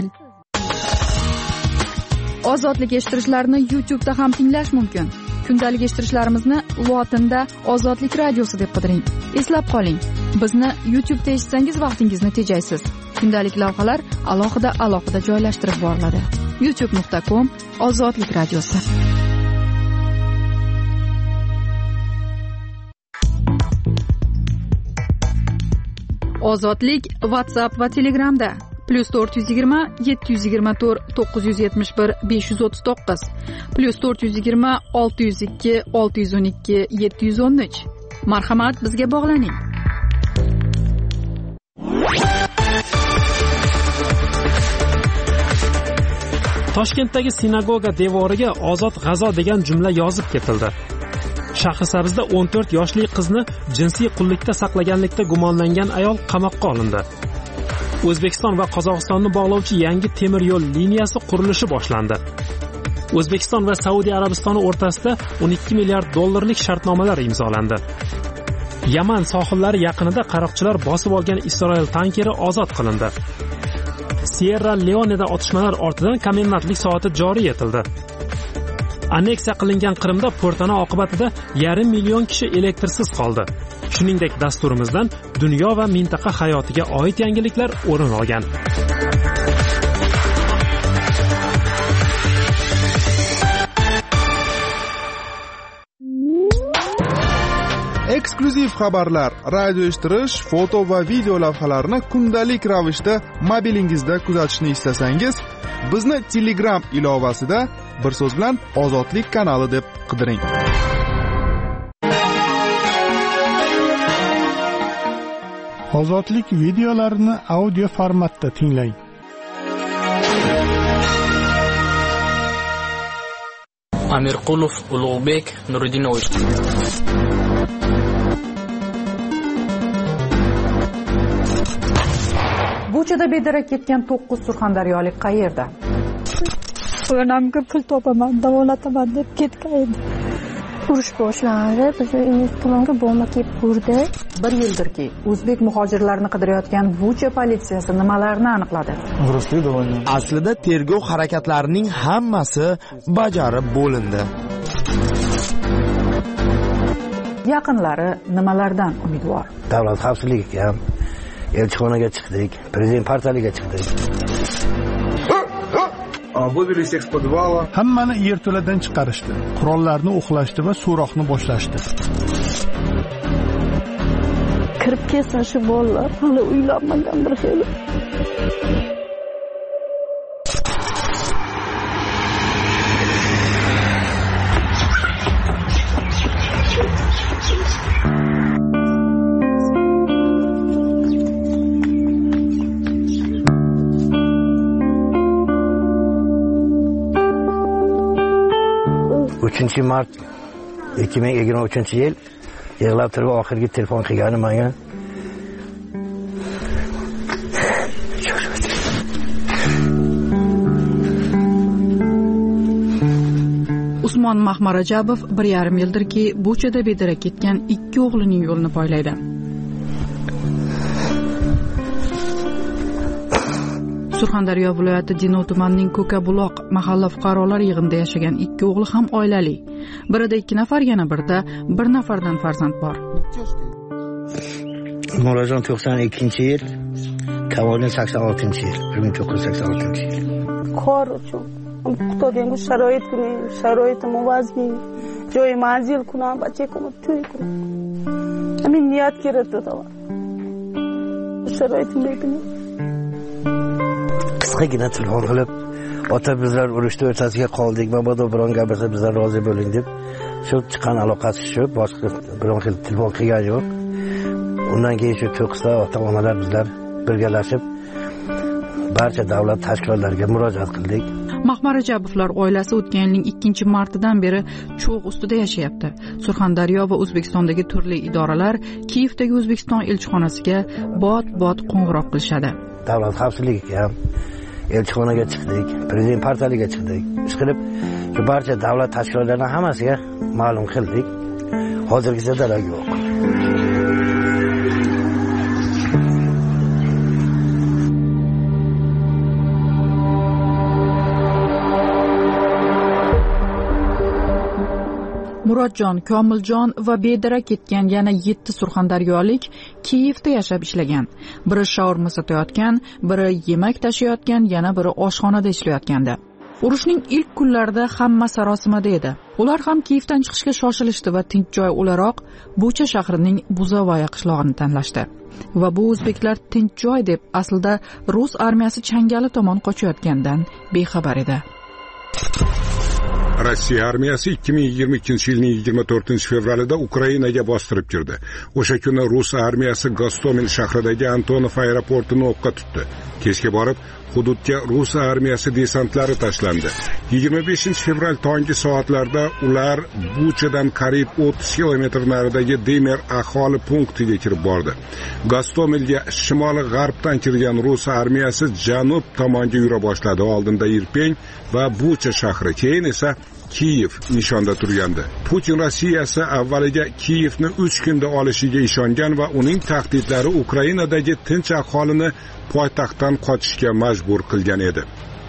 Ozodlik eshittirishlarni YouTube'da ham tinglash mumkin. Kundalik eshittirishlarimizni lotinda Ozodlik radiosi deb qidiring. Eslab qoling, bizni YouTube'da eshitsangiz vaqtingizni tejaysiz. Kundalik lavhalar alohida alohida joylashtirib boriladi. youtube nuqta com Ozodlik radiosi. Ozodlik WhatsApp va Telegramda plus to'rt yuz yigirma yetti yuz yigirma to'rt to'qqiz yuz yetmish bir besh yuz o'ttiz to'qqiz plus to'rt yuz yigirma olti yuz ikki olti yuz o'n ikki yetti yuz o'n uch. Marhamat, bizga bog'laning. Toshkentdagi sinagoga devoriga Ozod G'azo degan jumla yozib ketildi. Shahrisabzda o'n to'rt yoshli qizni jinsiy qullikda saqlaganlikda gumonlangan ayol qamoqqa olindi. O'zbekiston va Qozog'istonni bog'lovchi yangi temir yo'l liniyasi qurilishi boshlandi. O'zbekiston va Saudiya Arabistoni o'rtasida o'n ikki milliard dollarlik shartnomalar imzolandi. Yaman sohillari yaqinida qaroqchilar bosib olgan Isroil tankeri ozod qilindi. Sierra Leone'da otishmalar ortidan komendantlik soati joriy etildi. Anneksiya qilingan Qrimda portana oqibatida yarim million kishi elektrsiz qoldi. Shuningdek, dasturimizdan dunyo va mintaqa hayotiga oid yangiliklar o'rin olgan. Eksklyuziv xabarlar, radio eshittirish, foto va video lavhalarni kundalik ravishda mobilingizda kuzatishni istasangiz, bizni Telegram ilovasida bir so'z bilan Ozodlik kanali deb qidiring. Ozodlik videolarini audio formatda tinglang. Amirqulov Ulug'bek Nuridinovich. Buchada bedarak ketgan to'qqiz surxondaryolik qayerda? Onamga pul topaman, davolataman deb ketgan edi. Urush boshlandi, bizni tomonga bomba kelib urdi. Bir yildirki, o'zbek muhojirlarni qidirayotgan Bucha politsiyasi nimalarni aniqladi? Aslida tergov harakatlarining hammasi bajarib bo'lindi. Yaqinlari nimalardan umidvor? Davlat xavfsizligiga ham, elchixonaga chiqdik, prezident portaliga chiqdik. Вывелись из подвала. Hammani yerto'ladan chiqarishdi. Qurollarni o'qlashdi va so'roqni boshlashdi. Kirib kelsa shu bolalar hali uylanmagan bir xil. uchinchi mart ikki ming yigirma uchinchi yil yig'lab turib oxirgi telefon qilgani menga. Usmon Mahmarajabov bir yarim yildirki Buchada bedarak ketgan ikki o'g'lining yo'lini poylaydi. Surxondaryo viloyati Denov tumanining Ko'kabuloq mahalla fuqarolar yig'inida yashagan ikki o'g'li ham oilali. Birida ikki nafar, yana birida bir nafardan farzand bor. Murajon to'qson ikkinchi yil, Kavolin sakson oltinchi yil, bir ming to'qqiz yuz sakson oltinchi yil. Kor uchun Xudodan sharoit kuni, sharoitim vazmi, joy manzil kunam, bachekom to'y kunam. Amin niyat kerakda da var. Sharoitim bekini. Qisqagina telefon qilib, ota bizlar urushda o'rtasiga qoldik, mabodo biron gapirsa bizlar rozi bo'ling deb, shu chiqqan aloqasi shu, boshqa biron xil telefon qilgan yo'q. Undan keyin shu to'qqizta ota-onalar bizlar birgalashib barcha davlat tashkilotlariga murojaat qildik. Mahmarajabovlar oilasi o'tgan yilning ikkinchi martidan beri cho'g' ustida yashayapti. Surxondaryo va O'zbekistondagi turli idoralar Kiyevdagi O'zbekiston elchixonasiga bot-bot qo'ng'iroq qilishadi. Davlat xavfsizligiga ham, elchixonaga chiqdik, prezident portaliga chiqdik. Ish qilib, shu barcha davlat tashkilotlarining hammasiga ma'lum qildik. Hozirgacha darak yo'q. Murodjon, Komiljon va bedarak ketgan yana yetti surxondaryolik Kiyevda yashab ishlagan. Biri shaurma sotayotgan, biri yemak tashiyotgan, yana biri oshxonada ishlayotgandi. Urushning ilk kunlarida hamma sarosimada edi. Ular ham Kiyevdan chiqishga shoshilishdi va tinch joy o'laroq Bucha shahrining Buzovaya qishlog'ini tanlashdi. Va bu o'zbeklar tinch joy deb aslida rus armiyasi changali tomon qochayotgandan bexabar edi. Rossiya armiyasi ikki ming yigirma ikkinchi yilning yigirma to'rtinchi fevralida Ukrainaga bostirib kirdi. O'sha kuni rus armiyasi Gostomel shahridagi Antonov aeroportini o'qqa tutdi. Kechga borib, hududga rus armiyasi desantlari tashlandi. yigirma beshinchi fevral tongi soatlarda ular Buchadan qariyb o'ttiz kilometr naridagi Demer aholi punktiga kirib bordi. Gostomelga shimoli g'arbdan kirgan rus armiyasi janub tomonga yura boshladi. Oldinda Irpень va Bucha shahri, keyin esa Kiyev nishonda turgandi. Putin Rossiyasi avvaliga Kiyevni uch kunda olishiga ishongan va uning tahdidlari Ukrainadagi tinch aholini poytaxtdan qochishga majbur qilgan edi.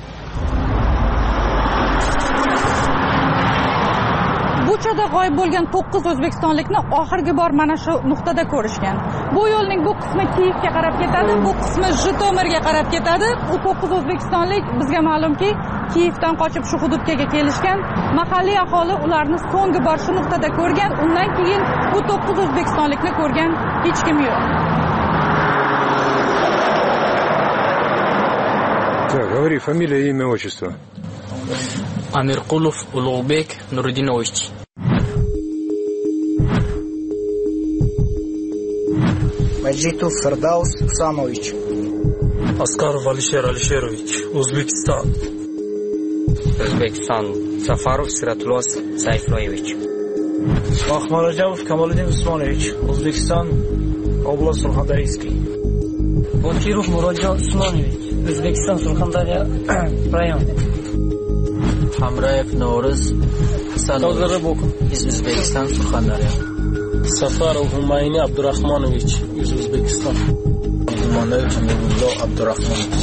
Buchada g'oyib bo'lgan to'qqiz o'zbekistonlikni oxirgi bor mana shu nuqtada ko'rishgan. Bu yo'lning bu qismi Kiyevga qarab ketadi, bu qismi Jitomirga qarab ketadi. U to'qqiz o'zbekistonlik bizga ma'lumki, Kiyevdan qochib shu hududga kelishgan. Mahalliy aholi ularni so'nggi bor shu nuqtada ko'rgan. Undan keyin bu to'qqiz o'zbekistonlikni ko'rgan hech kim yo'q. Так, говори фамилия, имя, отчество. Amirqulov Ulug'bek Nuridinovich. Majitov Firdaus Husamovich. Askarov Alisher Alisherovich, O'zbekiston. O'zbekiston Safarov Siratulos Sayfloyevich. Mahmarajabov Kamoliddin Usmonovich, O'zbekiston Oblast Surxondaryoskiy. Bokirov Murodjon Usmonovich, O'zbekiston Surxondaryo rayon. Hamrayev No'riz Sanorovich, O'zbekiston Surxondaryo. Safarov Humayni Abdurahmonovich, O'zbekiston. Humayni Jamilullo Abdurahmonovich.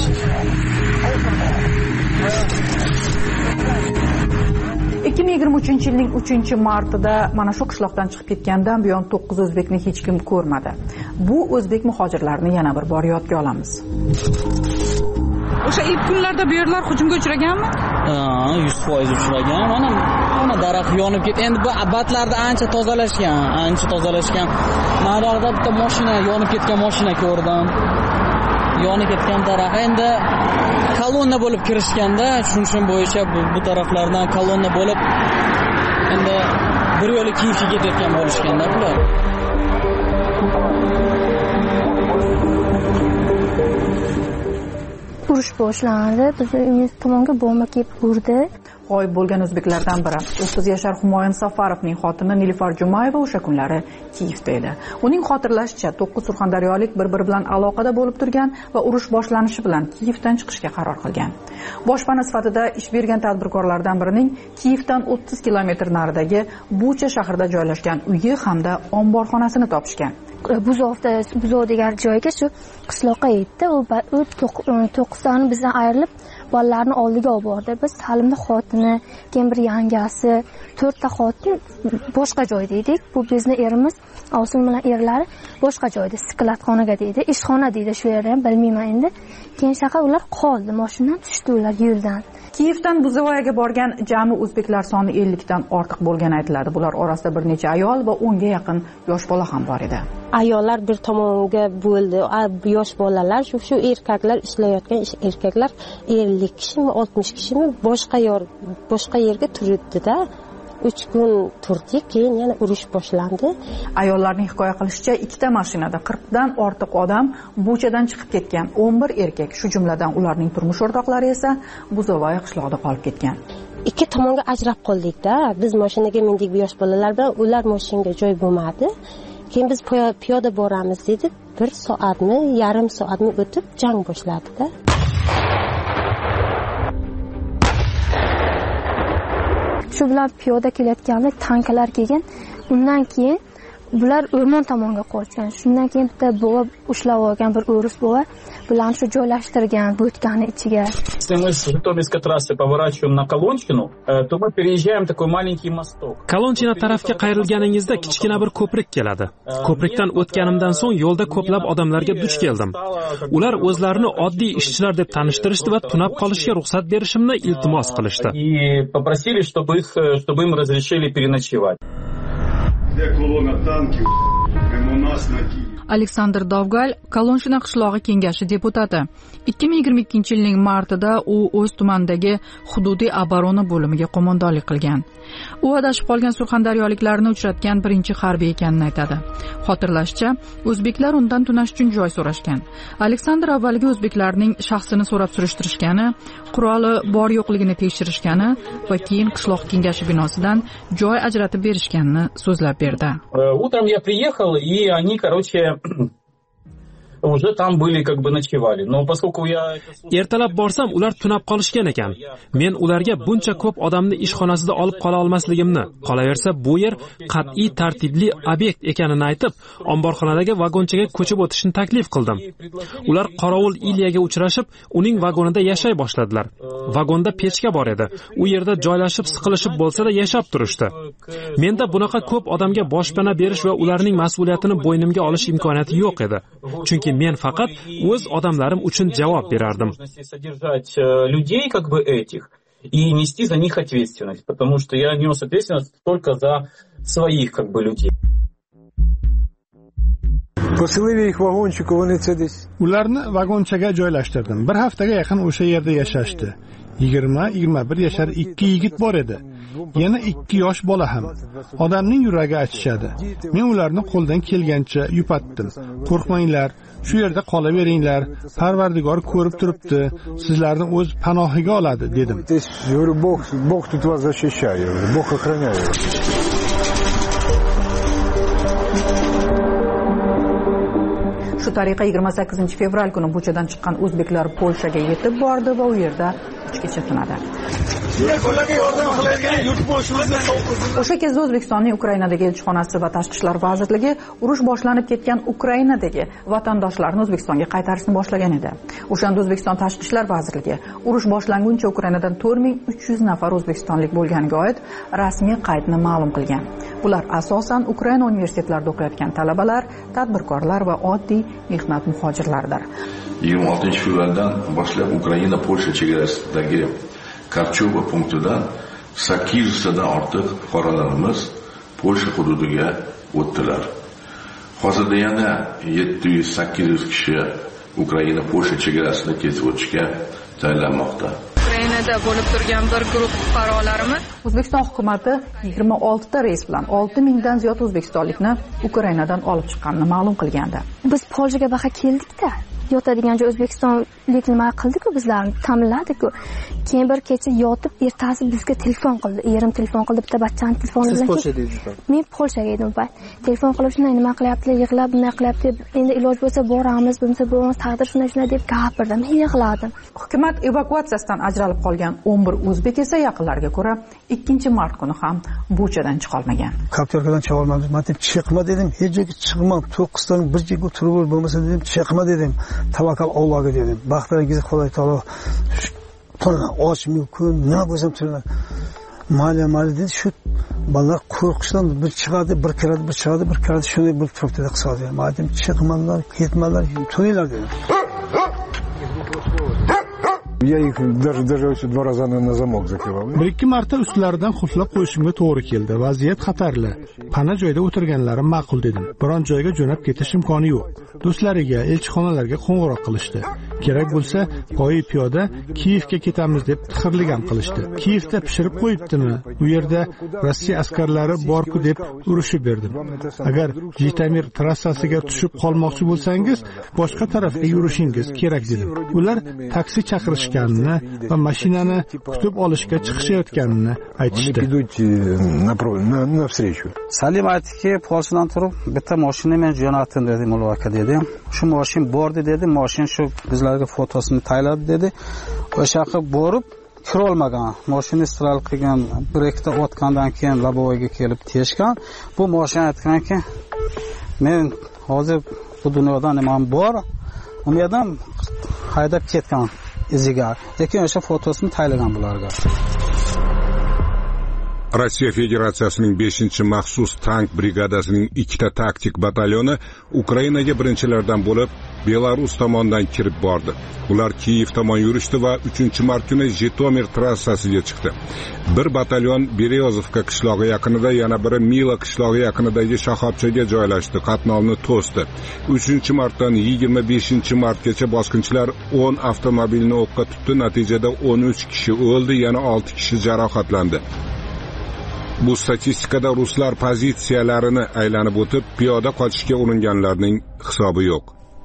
ikki ming yigirma uchinchi yilning uchinchi martida mana shu qishloqdan chiqib ketgandan buyon to'qqiz o'zbekni hech kim ko'rmadi. Bu o'zbek muhojirlarini yana bir bor yodga olamiz. O'sha ilk kunlarda bu yerlar hujumga uchraganmi? Ha, yuz foiz uchragan. Mana mana daraxt yonib ketdi. Endi bu abatlarda ancha tozalashgan, ancha tozalashgan. Naryoqda bitta mashina, yonib ketgan mashina ko'rdim. Yonib ketgan daraxt. Endi kolonna bo'lib kirishganda, shuning bo'yicha bu, bu taraflardan kolonna bo'lib endi bir yo'li Kiyevga ketayotgan bo'lishganda bular. Urush boshlandi. Bizni uyimiz tomonga bomba kelib urdi. G'oyib bo'lgan o'zbeklardan biri o'ttiz yashar Humoyun Safarovning xotini Nilufar Jumayeva o'sha kunlari Kiyevda edi. Uning xotirlashicha to'qqiz surxondaryolik bir-biri bilan aloqada bo'lib turgan va urush boshlanishi bilan Kiyevdan chiqishga qaror qilgan. Boshpana sifatida ish bergan tadbirkorlardan birining Kiyevdan o'ttiz kilometr naridagi Bucha shahrida joylashgan uyi hamda omborxonasini topishgan. Buzovda, Buzov degan joyga shu qishloqqa yetdi. U to'qqiztani bizdan ayrilib bolalarni oldiga olib bordi. Biz Salimning xotini, keyin bir yangasi, to'rtta xotin boshqa joyda edik. Bu bizni erimiz Ovsin bilan erlari boshqa joyda, siklatxonaga deydi, ishxona deydi, shu yerda ham bilmayman endi. Keyin shaqa ular qoldi, mashinadan tushdi ular yo'ldan. Kiyevdan Buzovoyaga borgan jami o'zbeklar soni ellik dan ortiq bo'lgani aytiladi. Bular orasida bir necha ayol va o'nga yaqin yosh bola ham bor edi. Ayollar bir tomonga bo'ldi. Yosh bolalar, shu shu erkaklar ishlayotgan erkaklar ellik kishimi, oltmish kishimi boshqa yer boshqa yerga turibdi-da. uch kun turdik, keyin yana urush boshlandi. Ayollarning hikoya qilishicha, ikkita mashinada qirq dan ortiq odam Buchadan chiqib ketgan. o'n bir erkak, shu jumladan ularning turmush o'rtoqlari esa Buzovoya qishlog'ida qolib ketgan. Ikki tomonga ajrab qoldik-da. Biz mashinaga mindik yosh bolalar bilan, ular mashinaga joy bo'lmadi. Keyin biz piyoda boramiz dedik. bir soatmi, yarim soatmi o'tib jang boshladi-da. shu bilan piyoda kelayotganda tankalar kelgan. Undan keyin bular o'rmon tomonga qochgan. Shundan keyin bitta bova ushlab olgan, bir o'ris bova bularni shu joylashtirgan bo'tkani ichiga. Если мы с Житомирской трассы поворачиваем на Колончину, то мы переезжаем такой маленький мосток. Kolonchina tarafga qayrilganingizda kichkina bir ko'prik keladi. Ko'prikdan o'tganimdan so'ng yo'lda ko'plab odamlarga duch keldim. Ular o'zlarini oddiy ishchilar deb tanishtirishdi va tunab qolishga ruxsat berishimni iltimos qilishdi. И попросили, чтобы их, чтобы им разрешили переночевать. Aleksandr Dovgal Kolonchina qishlog'i kengashi deputati. ikki ming yigirma ikkinchi yilning martida u o'z tumanidagi hududiy obrona bo'limiga qo'mondonlik qilgan. U adashib qolgan surxondaryoliklarni uchratgan birinchi harbiy ekanini aytadi. Xotirlashicha, o'zbeklar undan tunash uchun joy so'rashgan. Aleksandr avvaliga o'zbeklarning shaxsini so'rab surishtirishgani, quroli bor yo'qligini tekshirishgani va keyin qishloq kengashi binosidan joy ajratib berishganini so'zlab berdi. Утром я приехал, и они, короче, уже там были, как бы ночевали. Но поскольку я Ertalab borsam ular tunab qolishgan ekan. Men ularga buncha ko'p odamni ishxonasida olib qola olmasligimni, qolaversa bu yer qat'iy tartibli obyekt ekanini aytib, omborxonadagi vagonchaga ko'chib o'tishni taklif qildim. Ular qorovul Ilyaga uchrashib, uning vagonida yashay boshladilar. Vagonda pechka bor edi. U yerda joylashib, siqilishib bo'lsa-da yashab turishdi. Menda bunaqa ko'p odamga boshpana berish va ularning mas'uliyatini bo'ynimga olish imkoniyati yo'q edi. Chunki men faqat o'z odamlarim uchun javob berardim. Людей, как бы этих, и нести за них ответственность, потому что я нес ответственность только за своих, как бы, людей. Ularni vagonchaga joylashtirdim. Bir haftaga yaqin o'sha yerda yashashdi. yigirma yigirma bir yashar ikki yigit bor edi. Yana ikki yosh bola ham. Odamning yuragi achishadi. Men ularni qo'ldan kelgancha yupatdim. Qo'rqmanglar, shu yerda qolaveringlar. Parvardigor ko'rib turibdi. Sizlarni o'z panohiga oladi, dedim. Bog, Bog тут вас защищает, Bog охраняет. Shu tariqa yigirma sakkizinchi fevral kuni Buchadan chiqqan o'zbeklar Polshaga yetib bordi va u yerda uch kecha tunadi. O'sha kezda O'zbekistonning Ukrainadagi elchixonasi va Tashqi ishlar vazirligi urush boshlanib ketgan Ukrainadagi vatandoshlarni O'zbekistonga qaytarishni boshlagan edi. O'shanda O'zbekiston Tashqi ishlar vazirligi urush boshlanguncha Ukrainadan to'rt ming uch yuz nafar o'zbekistonlik bo'lganiga oid rasmiy qaydni ma'lum qilgan. Bular asosan Ukraina universitetlarida o'qiyotgan talabalar, tadbirkorlar va oddiy mehnat muhojirlaridir. yigirma oltinchi fevraldan boshlab Ukraina Polsha chegarasidagi Karchova punktidan sakkiz yuztadan ortiq fuqarolarimiz Polsha hududiga o'tdilar. Hozirda yana yetti yuz sakkiz yuz kishi Ukraina Polsha chegarasida kesib o'tishga tayyorlanmoqda. Ukrainada bo'lib turgan bir guruh fuqarolarimiz O'zbekiston hukumatı yigirma oltita reys bilan olti mingdan ziyod o'zbekistonlikni Ukrainadan olib chiqqanini ma'lum qilgandi. Biz Polshaga baqa keldik-da. Yotadigan joy O'zbekistonlik nima qildi-ku, bizlarni ta'minladi-ku. Keyin bir kecha yotib, ertasi bizga telefon qildi. Erim telefon qildi, bitta bachchani telefoni bilan. Siz Polshada edingiz? Men Polshaga edim. Telefon qilib shunday nima qilyaptilar, yig'lab, nima qilyapti, endi iloj bo'lsa boramiz, bo'lmasa bo'lmas, taqdir shunday shunday deb gapirdim. Men yig'ladim. Hukumat evakuatsiyasidan ajralib qolgan o'n bir o'zbek esa yaqinlariga ko'ra ikkinchi mart kuni ham Buchadan chiqa olmagan. Kaptorkadan chiqa olmadim. Men chiqma dedim, hech joyga chiqma, to'qqizdan bir joyga turib bo'lmasa dedim, chiqma dedim. Tavakkal Allohga dedim. Baxtlaringizni Xudo taolo to'la och mumkin, nima bo'lsam turma. Maliya maliya dedi, shu bolalar qo'rqishdan bir chiqadi, bir kiradi, bir chiqadi, bir kiradi, shunday bo'lib turibdi hisob. Madem chiqmanlar, ketmanlar, to'ylar dedim. Я их даже даже два раза на замок закрывал. bir ikki marta ustlaridan xuflab qo'yishimga to'g'ri keldi. Vaziyat xatarli. Pana joyda o'tirganlarim ma'qul dedim. Biron joyga jo'nab ketish imkoni yo'q. Do'stlariga, elchixonalarga qo'ng'iroq qilishdi. Kerak bo'lsa, qo'yi piyoda Kiyevga ketamiz deb tixirligam qilishdi. Kiyevda pishirib qo'yibdimi? U yerda Rossiya askarlari bor-ku deb urushib berdim. Agar Jitomir trassasiga tushib qolmoqchi bo'lsangiz, boshqa tarafga yurishingiz kerak dedim. Ular taksi chaqirishganini va mashinani kutib olishga chiqishayotganini aytishdi. Salim aytdiki, Polshadan turib bitta mashina men jo'natdim dedi, Mulla aka dedi. Shu mashin bordi dedi, mashin shu bizlarga fotosini tayyorlab dedi. O'sha yoqqa borib kirolmagan, mashina istral qilgan, brekda o'tgandan keyin labovoyga kelib teshgan. Bu mashina aytganki, men hozir bu dunyoda nimam bor, u yerdan haydab ketgan iziga. Lekin o'sha fotosini taylagan bularga. Rossiya Federatsiyasining beshinchi maxsus tank brigadasining ikkita taktik batalyoni Ukrainaga birinchilardan bo'lib Belarus tomondan kirib bordi. Ular Kiyev tomon yurishdi va uchinchi mart kuni Jitomir trassasiga chiqdi. Bir batalyon Berezovka qishlog'i yaqinida, yana biri Mila qishlog'i yaqinidagi shoxobchaga joylashdi, qatnovni to'sdi. uchinchi martdan yigirma beshinchi martgacha bosqinchilar o'n avtomobilni o'qqa tutdi. Natijada o'n uch kishi o'ldi, yana olti kishi jarohatlandi. Bu statistikada ruslar pozitsiyalarini aylanib o'tib, piyoda qochishga uringanlarning hisobi yo'q.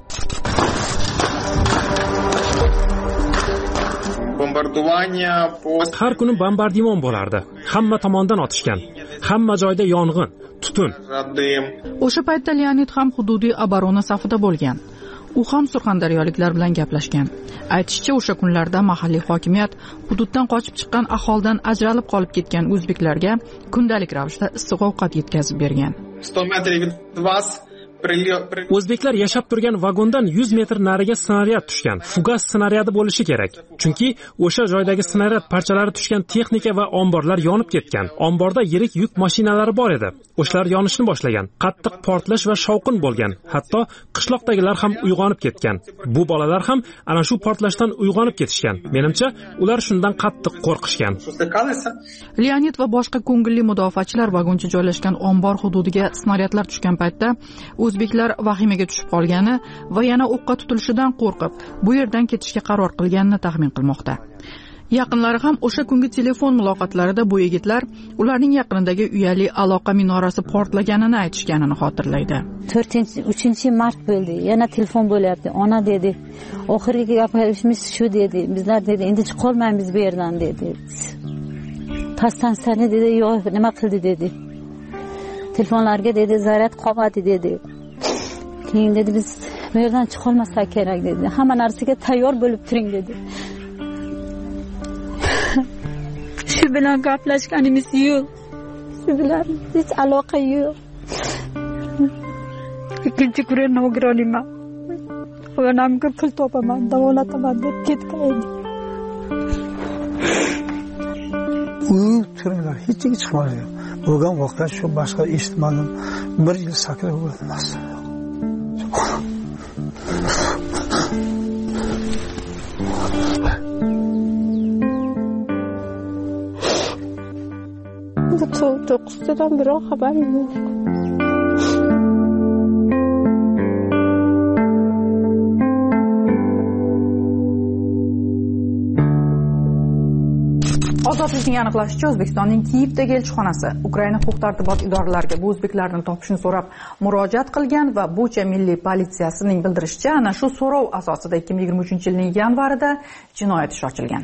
Har kuni bombardimon bo'lardi. Hamma tomondan otishgan. Hamma joyda yong'in, tutun. O'sha paytda Leonid ham hududiy oborona safida bo'lgan. U ham surxondaryoliklar bilan gaplashgan. Aytishicha, o'sha kunlarda mahalliy hokimiyat hududdan qochib chiqqan aholidan ajralib qolib ketgan o'zbeklarga kundalik ravishda issiq ovqat yetkazib bergan. O'zbeklar yashab turgan vagondan yuz metr nariga snaryad tushgan. Fugas snaryadi bo'lishi kerak. Chunki o'sha joydagi snaryad parchalari tushgan texnika va omborlar yonib ketgan. Omborda yirik yuk mashinalari bor edi. O'shalar yonishni boshlagan. Qattiq portlash va shovqin bo'lgan. Hatto qishloqdagilar ham uyg'onib ketgan. Bu bolalar ham ana shu portlashdan uyg'onib ketishgan. Menimcha, ular shundan qattiq qo'rqishgan. Leonid va boshqa ko'ngilli mudofaachilar vagoncha joylashgan ombor hududiga snaryadlar tushgan paytda o'zbeklar vahimaga tushib qolgani va yana o'qqa tutilishidan qo'rqib, bu yerdan ketishga qaror qilganini taxmin qilmoqda. Yaqinlari ham o'sha kungi telefon muloqotlarida bu yigitlar ularning yaqinidagi uyali aloqa minorasi portlaganini aytishganini xotirlaydi. to'rtinchi uchinchi mart bo'ldi. Yana telefon bo'lyapti. Ona dedi. Oxirgi gapimiz shu dedi. Bizlar dedi, endi chiqolmaymiz bu yerdan dedi. Pastdan sani dedi, yo'q, nima qildi dedi. Telefonlarga dedi, zaryad qolmadi dedi. Keyin dedi, biz bu yerdan chiqolmasak kerak dedi. Hamma narsaga tayyor bo'lib turing dedi. Shu bilan gaplashganimiz yo'q. Shu bilan hech aloqa yo'q. Ikkinchi kuni nogironman. Onamga pul topaman, davolataman deb ketgan. U turlar hech kim chiqmadi. Bo'lgan voqea shu, boshqa eshitmadim. bir yil sakrab o'tmas. Bu to'qqiztadan biroq xabarim yo'q. Ozodlikning aniqlashicha, O'zbekistonning Kiyevdagi elchixonasi Ukraina huquq-tartibot idoralariga bu o'zbeklarni topishni so'rab murojaat qilgan va Bucha milliy politsiyasining bildirishicha, ana shu so'rov asosida ikki ming yigirma uchinchi yilning yanvarida jinoyat ishi ochilgan.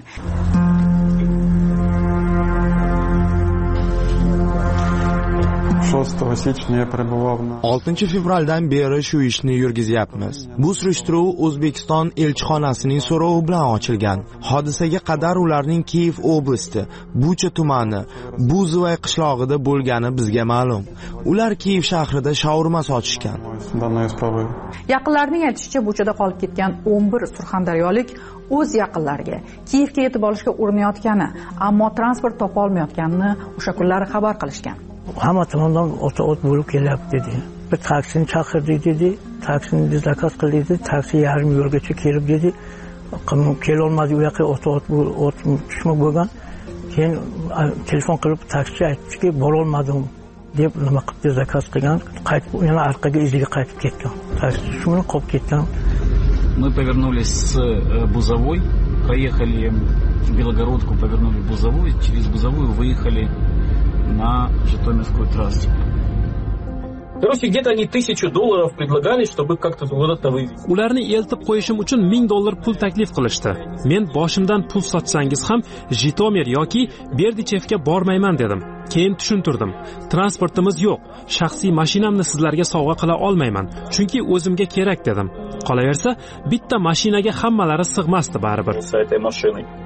oltinchi fevraldan beri shu ishni yurgizyapmiz. Bu surishtiruv O'zbekiston elchixonasining so'rovi bilan ochilgan. Hodisaga qadar ularning Kiyev oblasti, Bucha tumani, Buzovay qishlog'ida bo'lgani bizga ma'lum. Ular Kiyev shahrida shaurma sotishgan. Yaqinlarning aytishicha, Buchada qolib ketgan o'n bir surxondaryolik o'z yaqinlariga Kiyevga yetib olishga urinayotgani, ammo transport topa olmayotganini o'sha kunlari xabar qilishgan. Hamma tomondan o't bo'lib kelyapti dedi. Bir taksini chaqirdik dedi. Taksini biz zakaz qildik dedi. Taksi yarim yo'lgacha kelib dedi. Kela olmadi, u yoqqa o't o't tushma bo'lgan. Keyin telefon qilib taksi aytdiki, bora olmadim deb nima qilib zakaz qilgan. Qaytib yana orqaga iziga qaytib ketgan. Taksi shuni qolib ketgan. Мы повернулись с Бузовой, проехали в Белогородку, повернули в Бузовую, через Бузовую выехали на Житомирскую трассу. Короче, где-то они тысячу долларов предлагали, чтобы как-то куда-то вывезти. Ularni eltib qo'yishim uchun ming dollar pul taklif qilishdi. Men boshimdan pul sotsangiz ham Jitomir yoki Berdichevga bormayman dedim. Keyin tushuntirdim. Transportimiz yo'q. Shaxsiy mashinamni sizlarga sovg'a qila olmayman, chunki o'zimga kerak dedim. Qolaversa, bitta mashinaga hammalari sig'masdi baribir.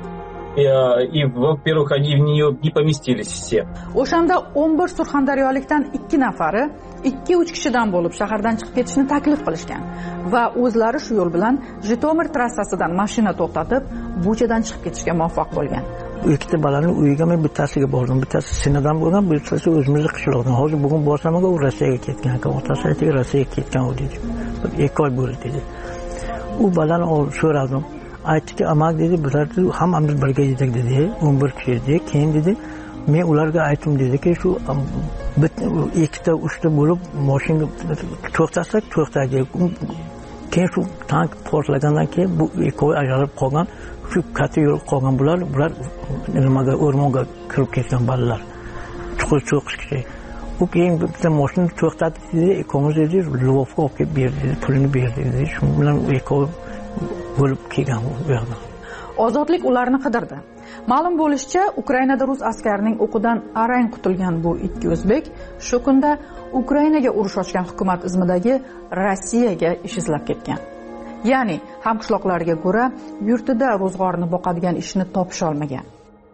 и, во-первых, они в нее не поместились все. O'shanda o'n bir surxondaryolikdan ikki nafari ikki uch kishidan bo'lib shahardan chiqib ketishni taklif qilishgan va o'zlari shu yo'l bilan Jitomir trassasidan mashina to'xtatib, Buchadan chiqib ketishga muvaffaq bo'lgan. Ikkita bolaning uyiga men bittasiga bordim. Bittasi Sinadan bo'lgan, bittasi o'zimizning qishloqdan. Hozir bugun borsam, u Rossiyaga ketgan, otasi aytdi, Rossiyaga ketgan u dedi. ikki oy bo'ldi dedi. U bolani so'radim. Aytdiki, amak dedi, bular hammamiz birga edik dedi. o'n bir kishi edik. Keyin dedi, men ularga aytdim dediki, shu ikkita uchta bo'lib mashina to'xtatsak, to'xtaydi. Keyin shu tank portlagandan keyin bu ikkovi ajralib qolgan. Shu katta yo'l qolgan bular, bular nimaga o'rmonga kirib ketgan bolalar. Chuqur cho'qishga. U keyin bitta mashina to'xtatdi dedi, ikkomiz dedi, Lvovga olib kelib berdi, pulini berdi dedi. Shu bilan ikkovi bo'lib kelgan u yoqda. Ozodlik ularni qidirdi. Ma'lum bo'lishicha, Ukrainada rus askarining o'qidan arang qutulgan bu ikki o'zbek shu kunda Ukrainaga urush ochgan hukumat izmidagi Rossiyaga ish izlab ketgan. Ya'ni hamqishloqlariga ko'ra, yurtida ro'zg'orni boqadigan ishni topisha olmagan.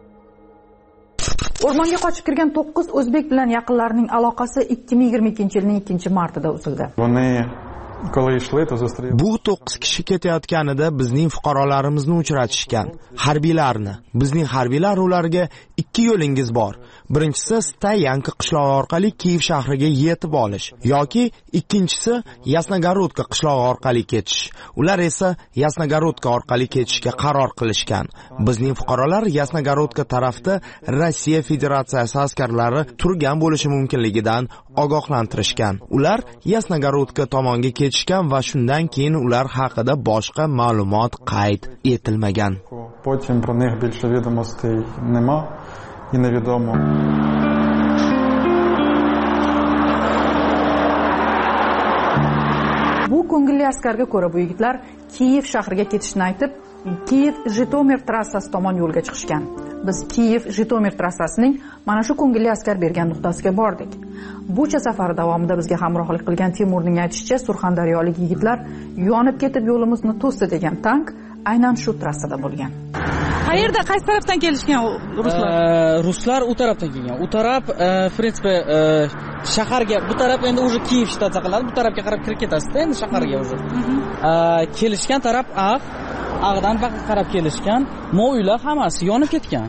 O'rmonga qochib kirgan to'qqiz o'zbek bilan yaqinlarining aloqasi ikki ming yigirma ikkinchi yilning ikkinchi martida uzildi. Bu to'qqiz kishi ketayotganida bizning fuqarolarimizni uchratishgan, harbiylarni. Bizning harbiylar ularga ikki yo'lingiz bor. Birinchisi Stayanka qishlog'i orqali Kiyev shahriga yetib olish yoki ikkinchisi Yasnogorodka qishlog'i orqali ketish. Ular esa Yasnogorodka orqali ketishga qaror qilishgan. Bizning fuqarolar Yasnogorodka tarafda Rossiya Federatsiyasi askarlari turgan bo'lishi mumkinligidan ogohlantirishgan. Ular Yasnogorodka tomonga ketishgan va shundan keyin ular haqida boshqa ma'lumot qayd etilmagan. Потім про них більше відомостей нема і невідомо. Bu ko'ngilli askarga ko'ra bu yigitlar Kiyev shahriga ketishni aytib, Kiyev-Jitomir trassasi tomon yo'lga chiqishgan. Biz Kiyev-Jitomir trassasining mana shu ko'ngilli askar bergan nuqtasiga bordik. Bucha safari davomida bizga hamrohlik qilgan Timurning aytishicha, surxondaryolik yigitlar yonib ketib yo'limizni to'sdi degan tank aynan shu trassada bo'lgan. Qayerda, qaysi tarafdan kelishgan ruslar? Ruslar u tarafdan kelgan. U taraf, в принципе, shaharga, bu taraf endi уже Kiyev shtatga qiladi, bu tarafga qarab kirib ketasiz-da endi shaharga уже. Kelishgan taraf Ag, Ag'dan qarab kelishgan. Mo uylar hammasi yonib ketgan.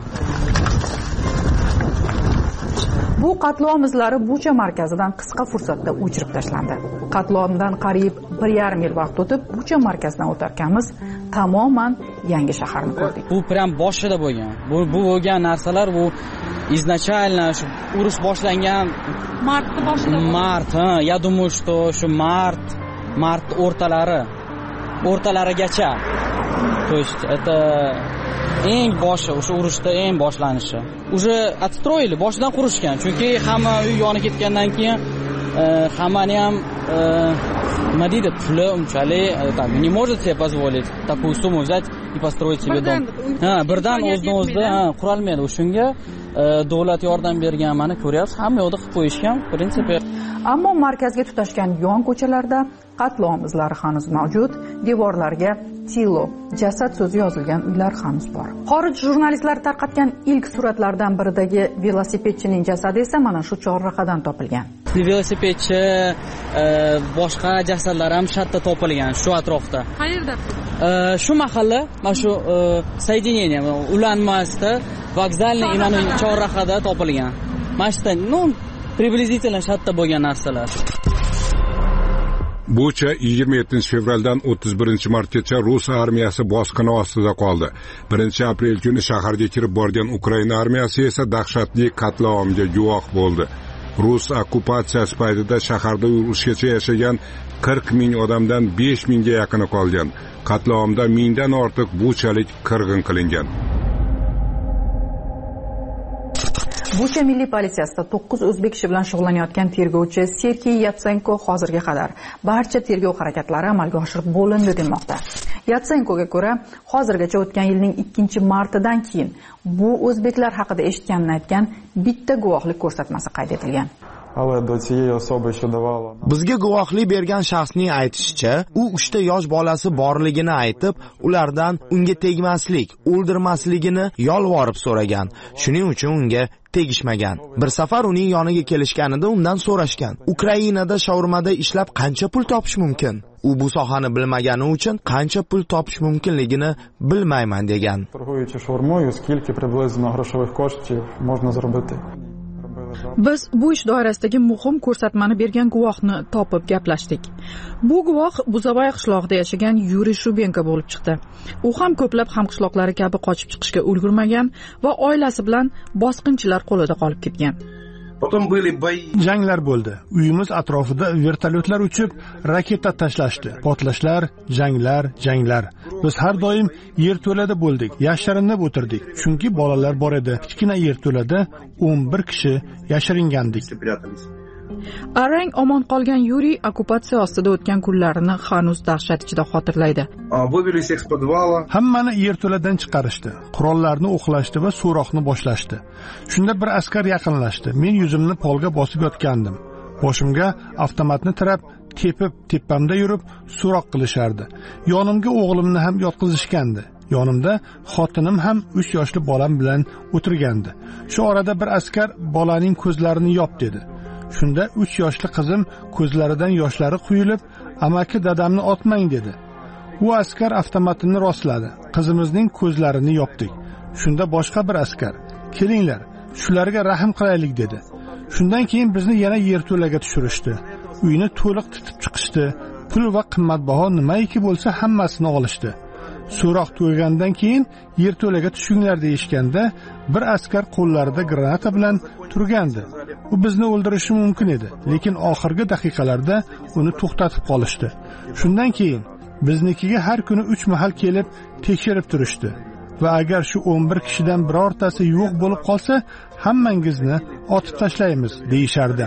Bu qatlom izlari Bucha markazidan qisqa fursatda o'chirib tashlandi. Qatlomdan qariyb bir yarim yil vaqt o'tib, Bucha markazidan o'tarkanmiz tamoman yangi shaharni ko'rdik. Bu prям boshida bo'lgan. Bu bu bo'lgan narsalar bu изначально shu urush boshlangan martda boshida. Mart, ha, я думаю, что shu mart, mart o'rtalari, o'rtalarigacha. То есть это eng boshi, o'sha urushda eng boshlanishi. Уже отстроили, boshidan qurishgan. Chunki hamma uy yonib ketgandan keyin hammani ham nima deydi, puli unchalik не может себе позволить такую сумму взять и построить себе дом. Ha, birdan o'zini-o'zida qura olmaydi. O'shunga davlat yordam bergan, mana ko'ryapsiz, hamma yoqda qilib qo'yishgan, в принципе. Ammo markazga tutashgan yon ko'chalarda qatlom izlari hanuz mavjud, devorlarga Tilo, jasad so'zi yozilgan uylar hanuz bor. Xorij jurnalistlari tarqatgan ilk suratlardan biridagi velosipedchining jasadi esa mana shu chorrahadan topilgan. Velosipedchi, boshqa jasadlar ham shatda topilgan shu atrofda. Qayerda? Shu mahalla, mana shu соединение, ulanmasida vokzalniy mana chorrahada topilgan. Mana shu, ну, приблизительно shatda bo'lgan narsalar. Bucha yigirma yettinchi fevraldan o'ttiz birinchi martgacha Rus armiyasi bosqini ostida qoldi. birinchi aprel kuni shaharga kirib borgan Ukraina armiyasi esa dahshatli qatlovga guvoh bo'ldi. Rus okkupatsiyasi paytida shaharda urushgacha yashagan qirq ming odamdan besh mingga yaqini qolgan. Qatlovda mingdan ortiq buchalik qirg'in qilingan. Bucha milliy politsiyasida to'qqiz o'zbek kishi bilan shug'ullanayotgan tergovchi Sergey Yatsenko hozirga qadar barcha tergov harakatlari amalga oshirib bo'lindi demoqda. Yatsenkoga ko'ra, hozirgacha o'tgan yilning ikkinchi martidan keyin bu o'zbeklar haqida eshitganini aytgan bitta guvohlik ko'rsatmasi qayd etilgan. Bizga guvohlik bergan shaxsning aytishicha, u uchta yosh bolasi borligini aytib, ulardan unga tegmaslik, o'ldirmasligini yolvorib so'ragan. Shuning uchun unga tegishmagan. Bir safar uning yoniga kelishganida undan so'rashgan: Ukrainada shaurmada ishlab qancha pul topish mumkin? U bu sohani bilmagani uchun qancha pul topish mumkinligini bilmayman degan. Biz bu ish doirasidagi muhim ko'rsatmani bergan guvohni topib gaplashdik. Bu guvoh Buzavoy qishlog'ida yashagan Yuriy Shubenko bo'lib chiqdi. U ham ko'plab hamqishloqlari kabi qochib chiqishga ulgurmagan va oilasi bilan bosqinchilar qo'lida qolib ketgan. Janglar bo'ldi. Uyimiz atrofida vertolyotlar uchib, raketa tashlashdi. Portlashlar, janglar, janglar. Biz har doim yerto'lada bo'ldik, yashirinib o'tirdik. Chunki bolalar bor edi. Kichkina yerto'lada o'n bir kishi yashiringandik. Arang omon qolgan Yuriy okkupatsiya ostida o'tgan kunlarini hanuz dahshat ichida xotirlaydi. Hammani yerto'ladan chiqarishdi. Qurollarni o'qlashdi va so'roqni boshlashdi. Shunda bir askar yaqinlashdi. Men yuzimni polga bosib yotgandim. Boshimga avtomatni tirab, tepib, tepamda yurib so'roq qilishardi. Yonimga o'g'limni ham yotqizishgandi. Yonimda xotinim ham uch yoshli bolam bilan o'tirgandi. Shu orada bir askar bolaning ko'zlarini yop dedi. Shunda uch yoshli qizim ko'zlaridan yoshlari quyilib, amaki dadamni otmang dedi. U askar avtomatini rostladi. Qizimizning ko'zlarini yopdik. Shunda boshqa bir askar: "Kelinglar, shularga rahim qilaylik" dedi. Shundan keyin bizni yana yerto'laga tushirishdi. Uyni to'liq titib chiqishdi. Pul va qimmatbaho nimaiki bo'lsa hammasini olishdi. So'roq tugagandan keyin yerto'laga tushinglar deyishganda, bir askar qo'llarida granata bilan turgandi. U bizni o'ldirishi mumkin edi, lekin oxirgi daqiqalarda uni to'xtatib qolishdi. Shundan keyin biznikiga har kuni uch mahal kelib tekshirib turishdi va agar shu o'n bir kishidan birortasi yo'q bo'lib qolsa, hammangizni otib tashlaymiz deyishardi.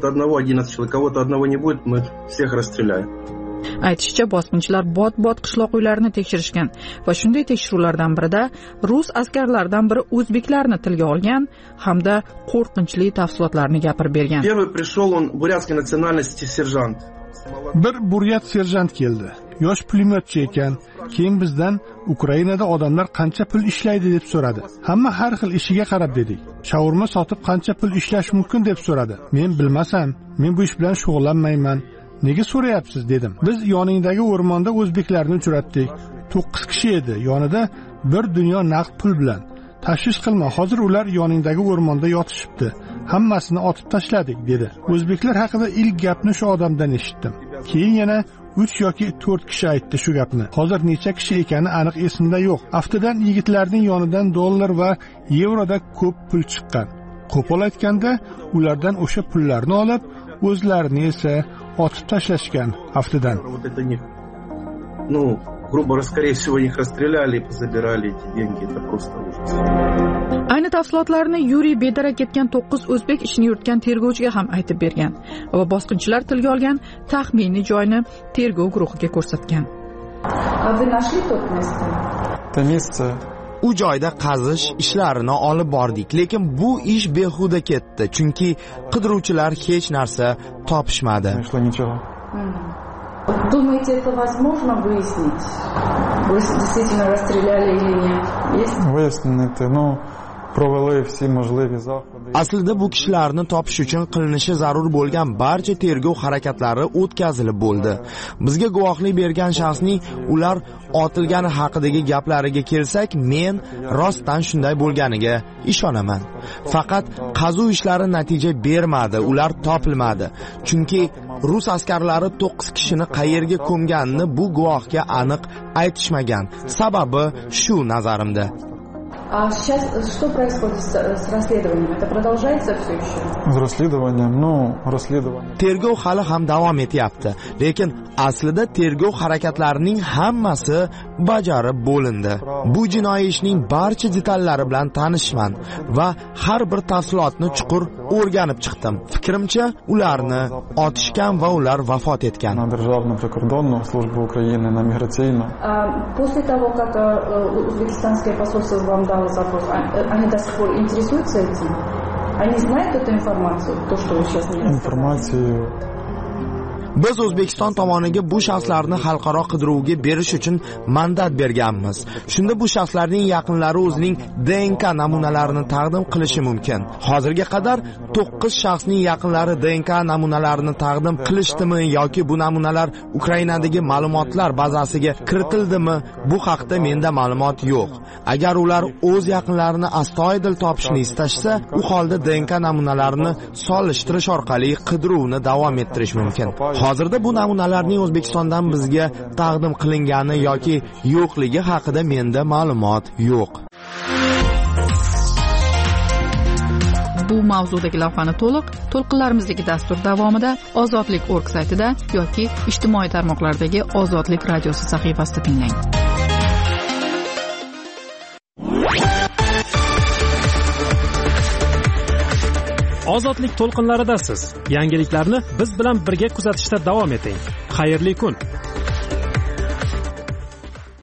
Aytishicha, bosqinchilar bot-bot qishloq uylarini tekshirishgan va shunday tekshiruvlardan birida rus askarlaridan biri o'zbeklarni tilga olgan hamda qo'rqinchli tafsilotlarni gapirib bergan. Bir buryat serjant keldi. Yosh pulemyotchi ekan. Keyin bizdan Ukrainada odamlar qancha pul ishlaydi deb so'radi. Hamma har xil ishiga qarab dedik. Shaurma sotib qancha pul ishlash mumkin deb so'radi. Men bilmasam, men bu ish bilan shug'ullanmayman. Nega so'rayapsiz dedim. Biz yoningdagi o'rmonda o'zbeklarni uchratdik. to'qqiz kishi edi. Yonida bir dunyo naqd pul bilan. Tashvish qilma, hozir ular yoningdagi o'rmonda yotishibdi. Hammasini otib tashladik dedi. O'zbeklar haqida ilk gapni shu odamdan eshitdim. Keyin yana uch yoki to'rt kishi aytdi shu gapni. Hozir necha kishi ekani aniq esimda yo'q. Aftidan yigitlarning yonidan dollar va yevroda ko'p pul chiqqan. Qo'pol aytganda, ulardan o'sha pullarni olib, o'zlarini esa otib tashlashgan aftidan. Ну, грубо говоря, скорее всего, их расстреляли и позабирали эти деньги. Это просто ужас. Ayni tafsilotlarni Yuriy bedarak ketgan to'qqiz o'zbek ishini yuritgan tergovchiga ham aytib bergan va bosqinchilar tilga olgan taxminiy joyni tergov guruhiga ko'rsatgan. U joyda qazish ishlarini olib bordik, lekin bu ish behuda ketdi, chunki qidiruvchilar hech narsa topishmadi. Думаете, это возможно выяснить? Вы действительно расстреляли или нет? Есть? Выяснить, ну, провели все можливі заходи. Aslida bu kishilarni topish uchun qilinishi zarur bo'lgan barcha tergov harakatlari o'tkazilib bo'ldi. Bizga guvohlik bergan shaxsning ular otilgani haqidagi gaplariga kelsak, men rostdan shunday bo'lganiga ishonaman. Faqat qazuv ishlari natija bermadi, ular topilmadi. Chunki rus askarlari to'qqiz kishini qayerga ko'mganini bu guvohga aniq aytishmagan. Sababi shu nazarimda. А сейчас что происходит с, с расследованием? Это продолжается все еще? С расследованием, ну, расследование. Tergov hali ham davom etyapti, lekin aslida tergov harakatlarining hammasi bajarib bo'lindi. Bu jinoiy ishning barcha detallari bilan tanishman va har bir tafsilotni chuqur o'rganib chiqdim. Fikrimcha, ularni otishgan va ular vafot etgan. Державную прикордонную службу Украины на миграцийную. После того, как узбекистанское посольство вам дало запрос, они до сих пор интересуются этим? Они знают эту информацию, то, что вы сейчас мне Информацию Biz O'zbekiston tomoniga bu shaxslarni xalqaro qidiruvga berish uchun mandat berganmiz. Shunda bu shaxslarning yaqinlari o'zining D N K namunalarini taqdim qilishi mumkin. Hozirga qadar to'qqiz shaxsning yaqinlari D N K namunalarini taqdim qilishdimi yoki bu namunalar Ukrainadagi ma'lumotlar bazasiga kiritildimi, bu haqda menda ma'lumot yo'q. Agar ular o'z yaqinlarini astoydil topishni istashsa, u holda D N K namunalarini solishtirish orqali qidiruvni davom ettirish mumkin. Hozirda bu namunalarning O'zbekistondan bizga taqdim qilingani yoki yo'qligi haqida menda ma'lumot yo'q. Bu mavzudagi lavhani to'liq to'lqinlarimizdagi dastur davomida ozodlik точка org saytida yoki ijtimoiy tarmoqlardagi Ozodlik radiosi sahifasida tinglang. Ozodlik to'lqinlaridasiz. Yangiliklarni biz bilan birga kuzatishda davom eting. Xayrli kun.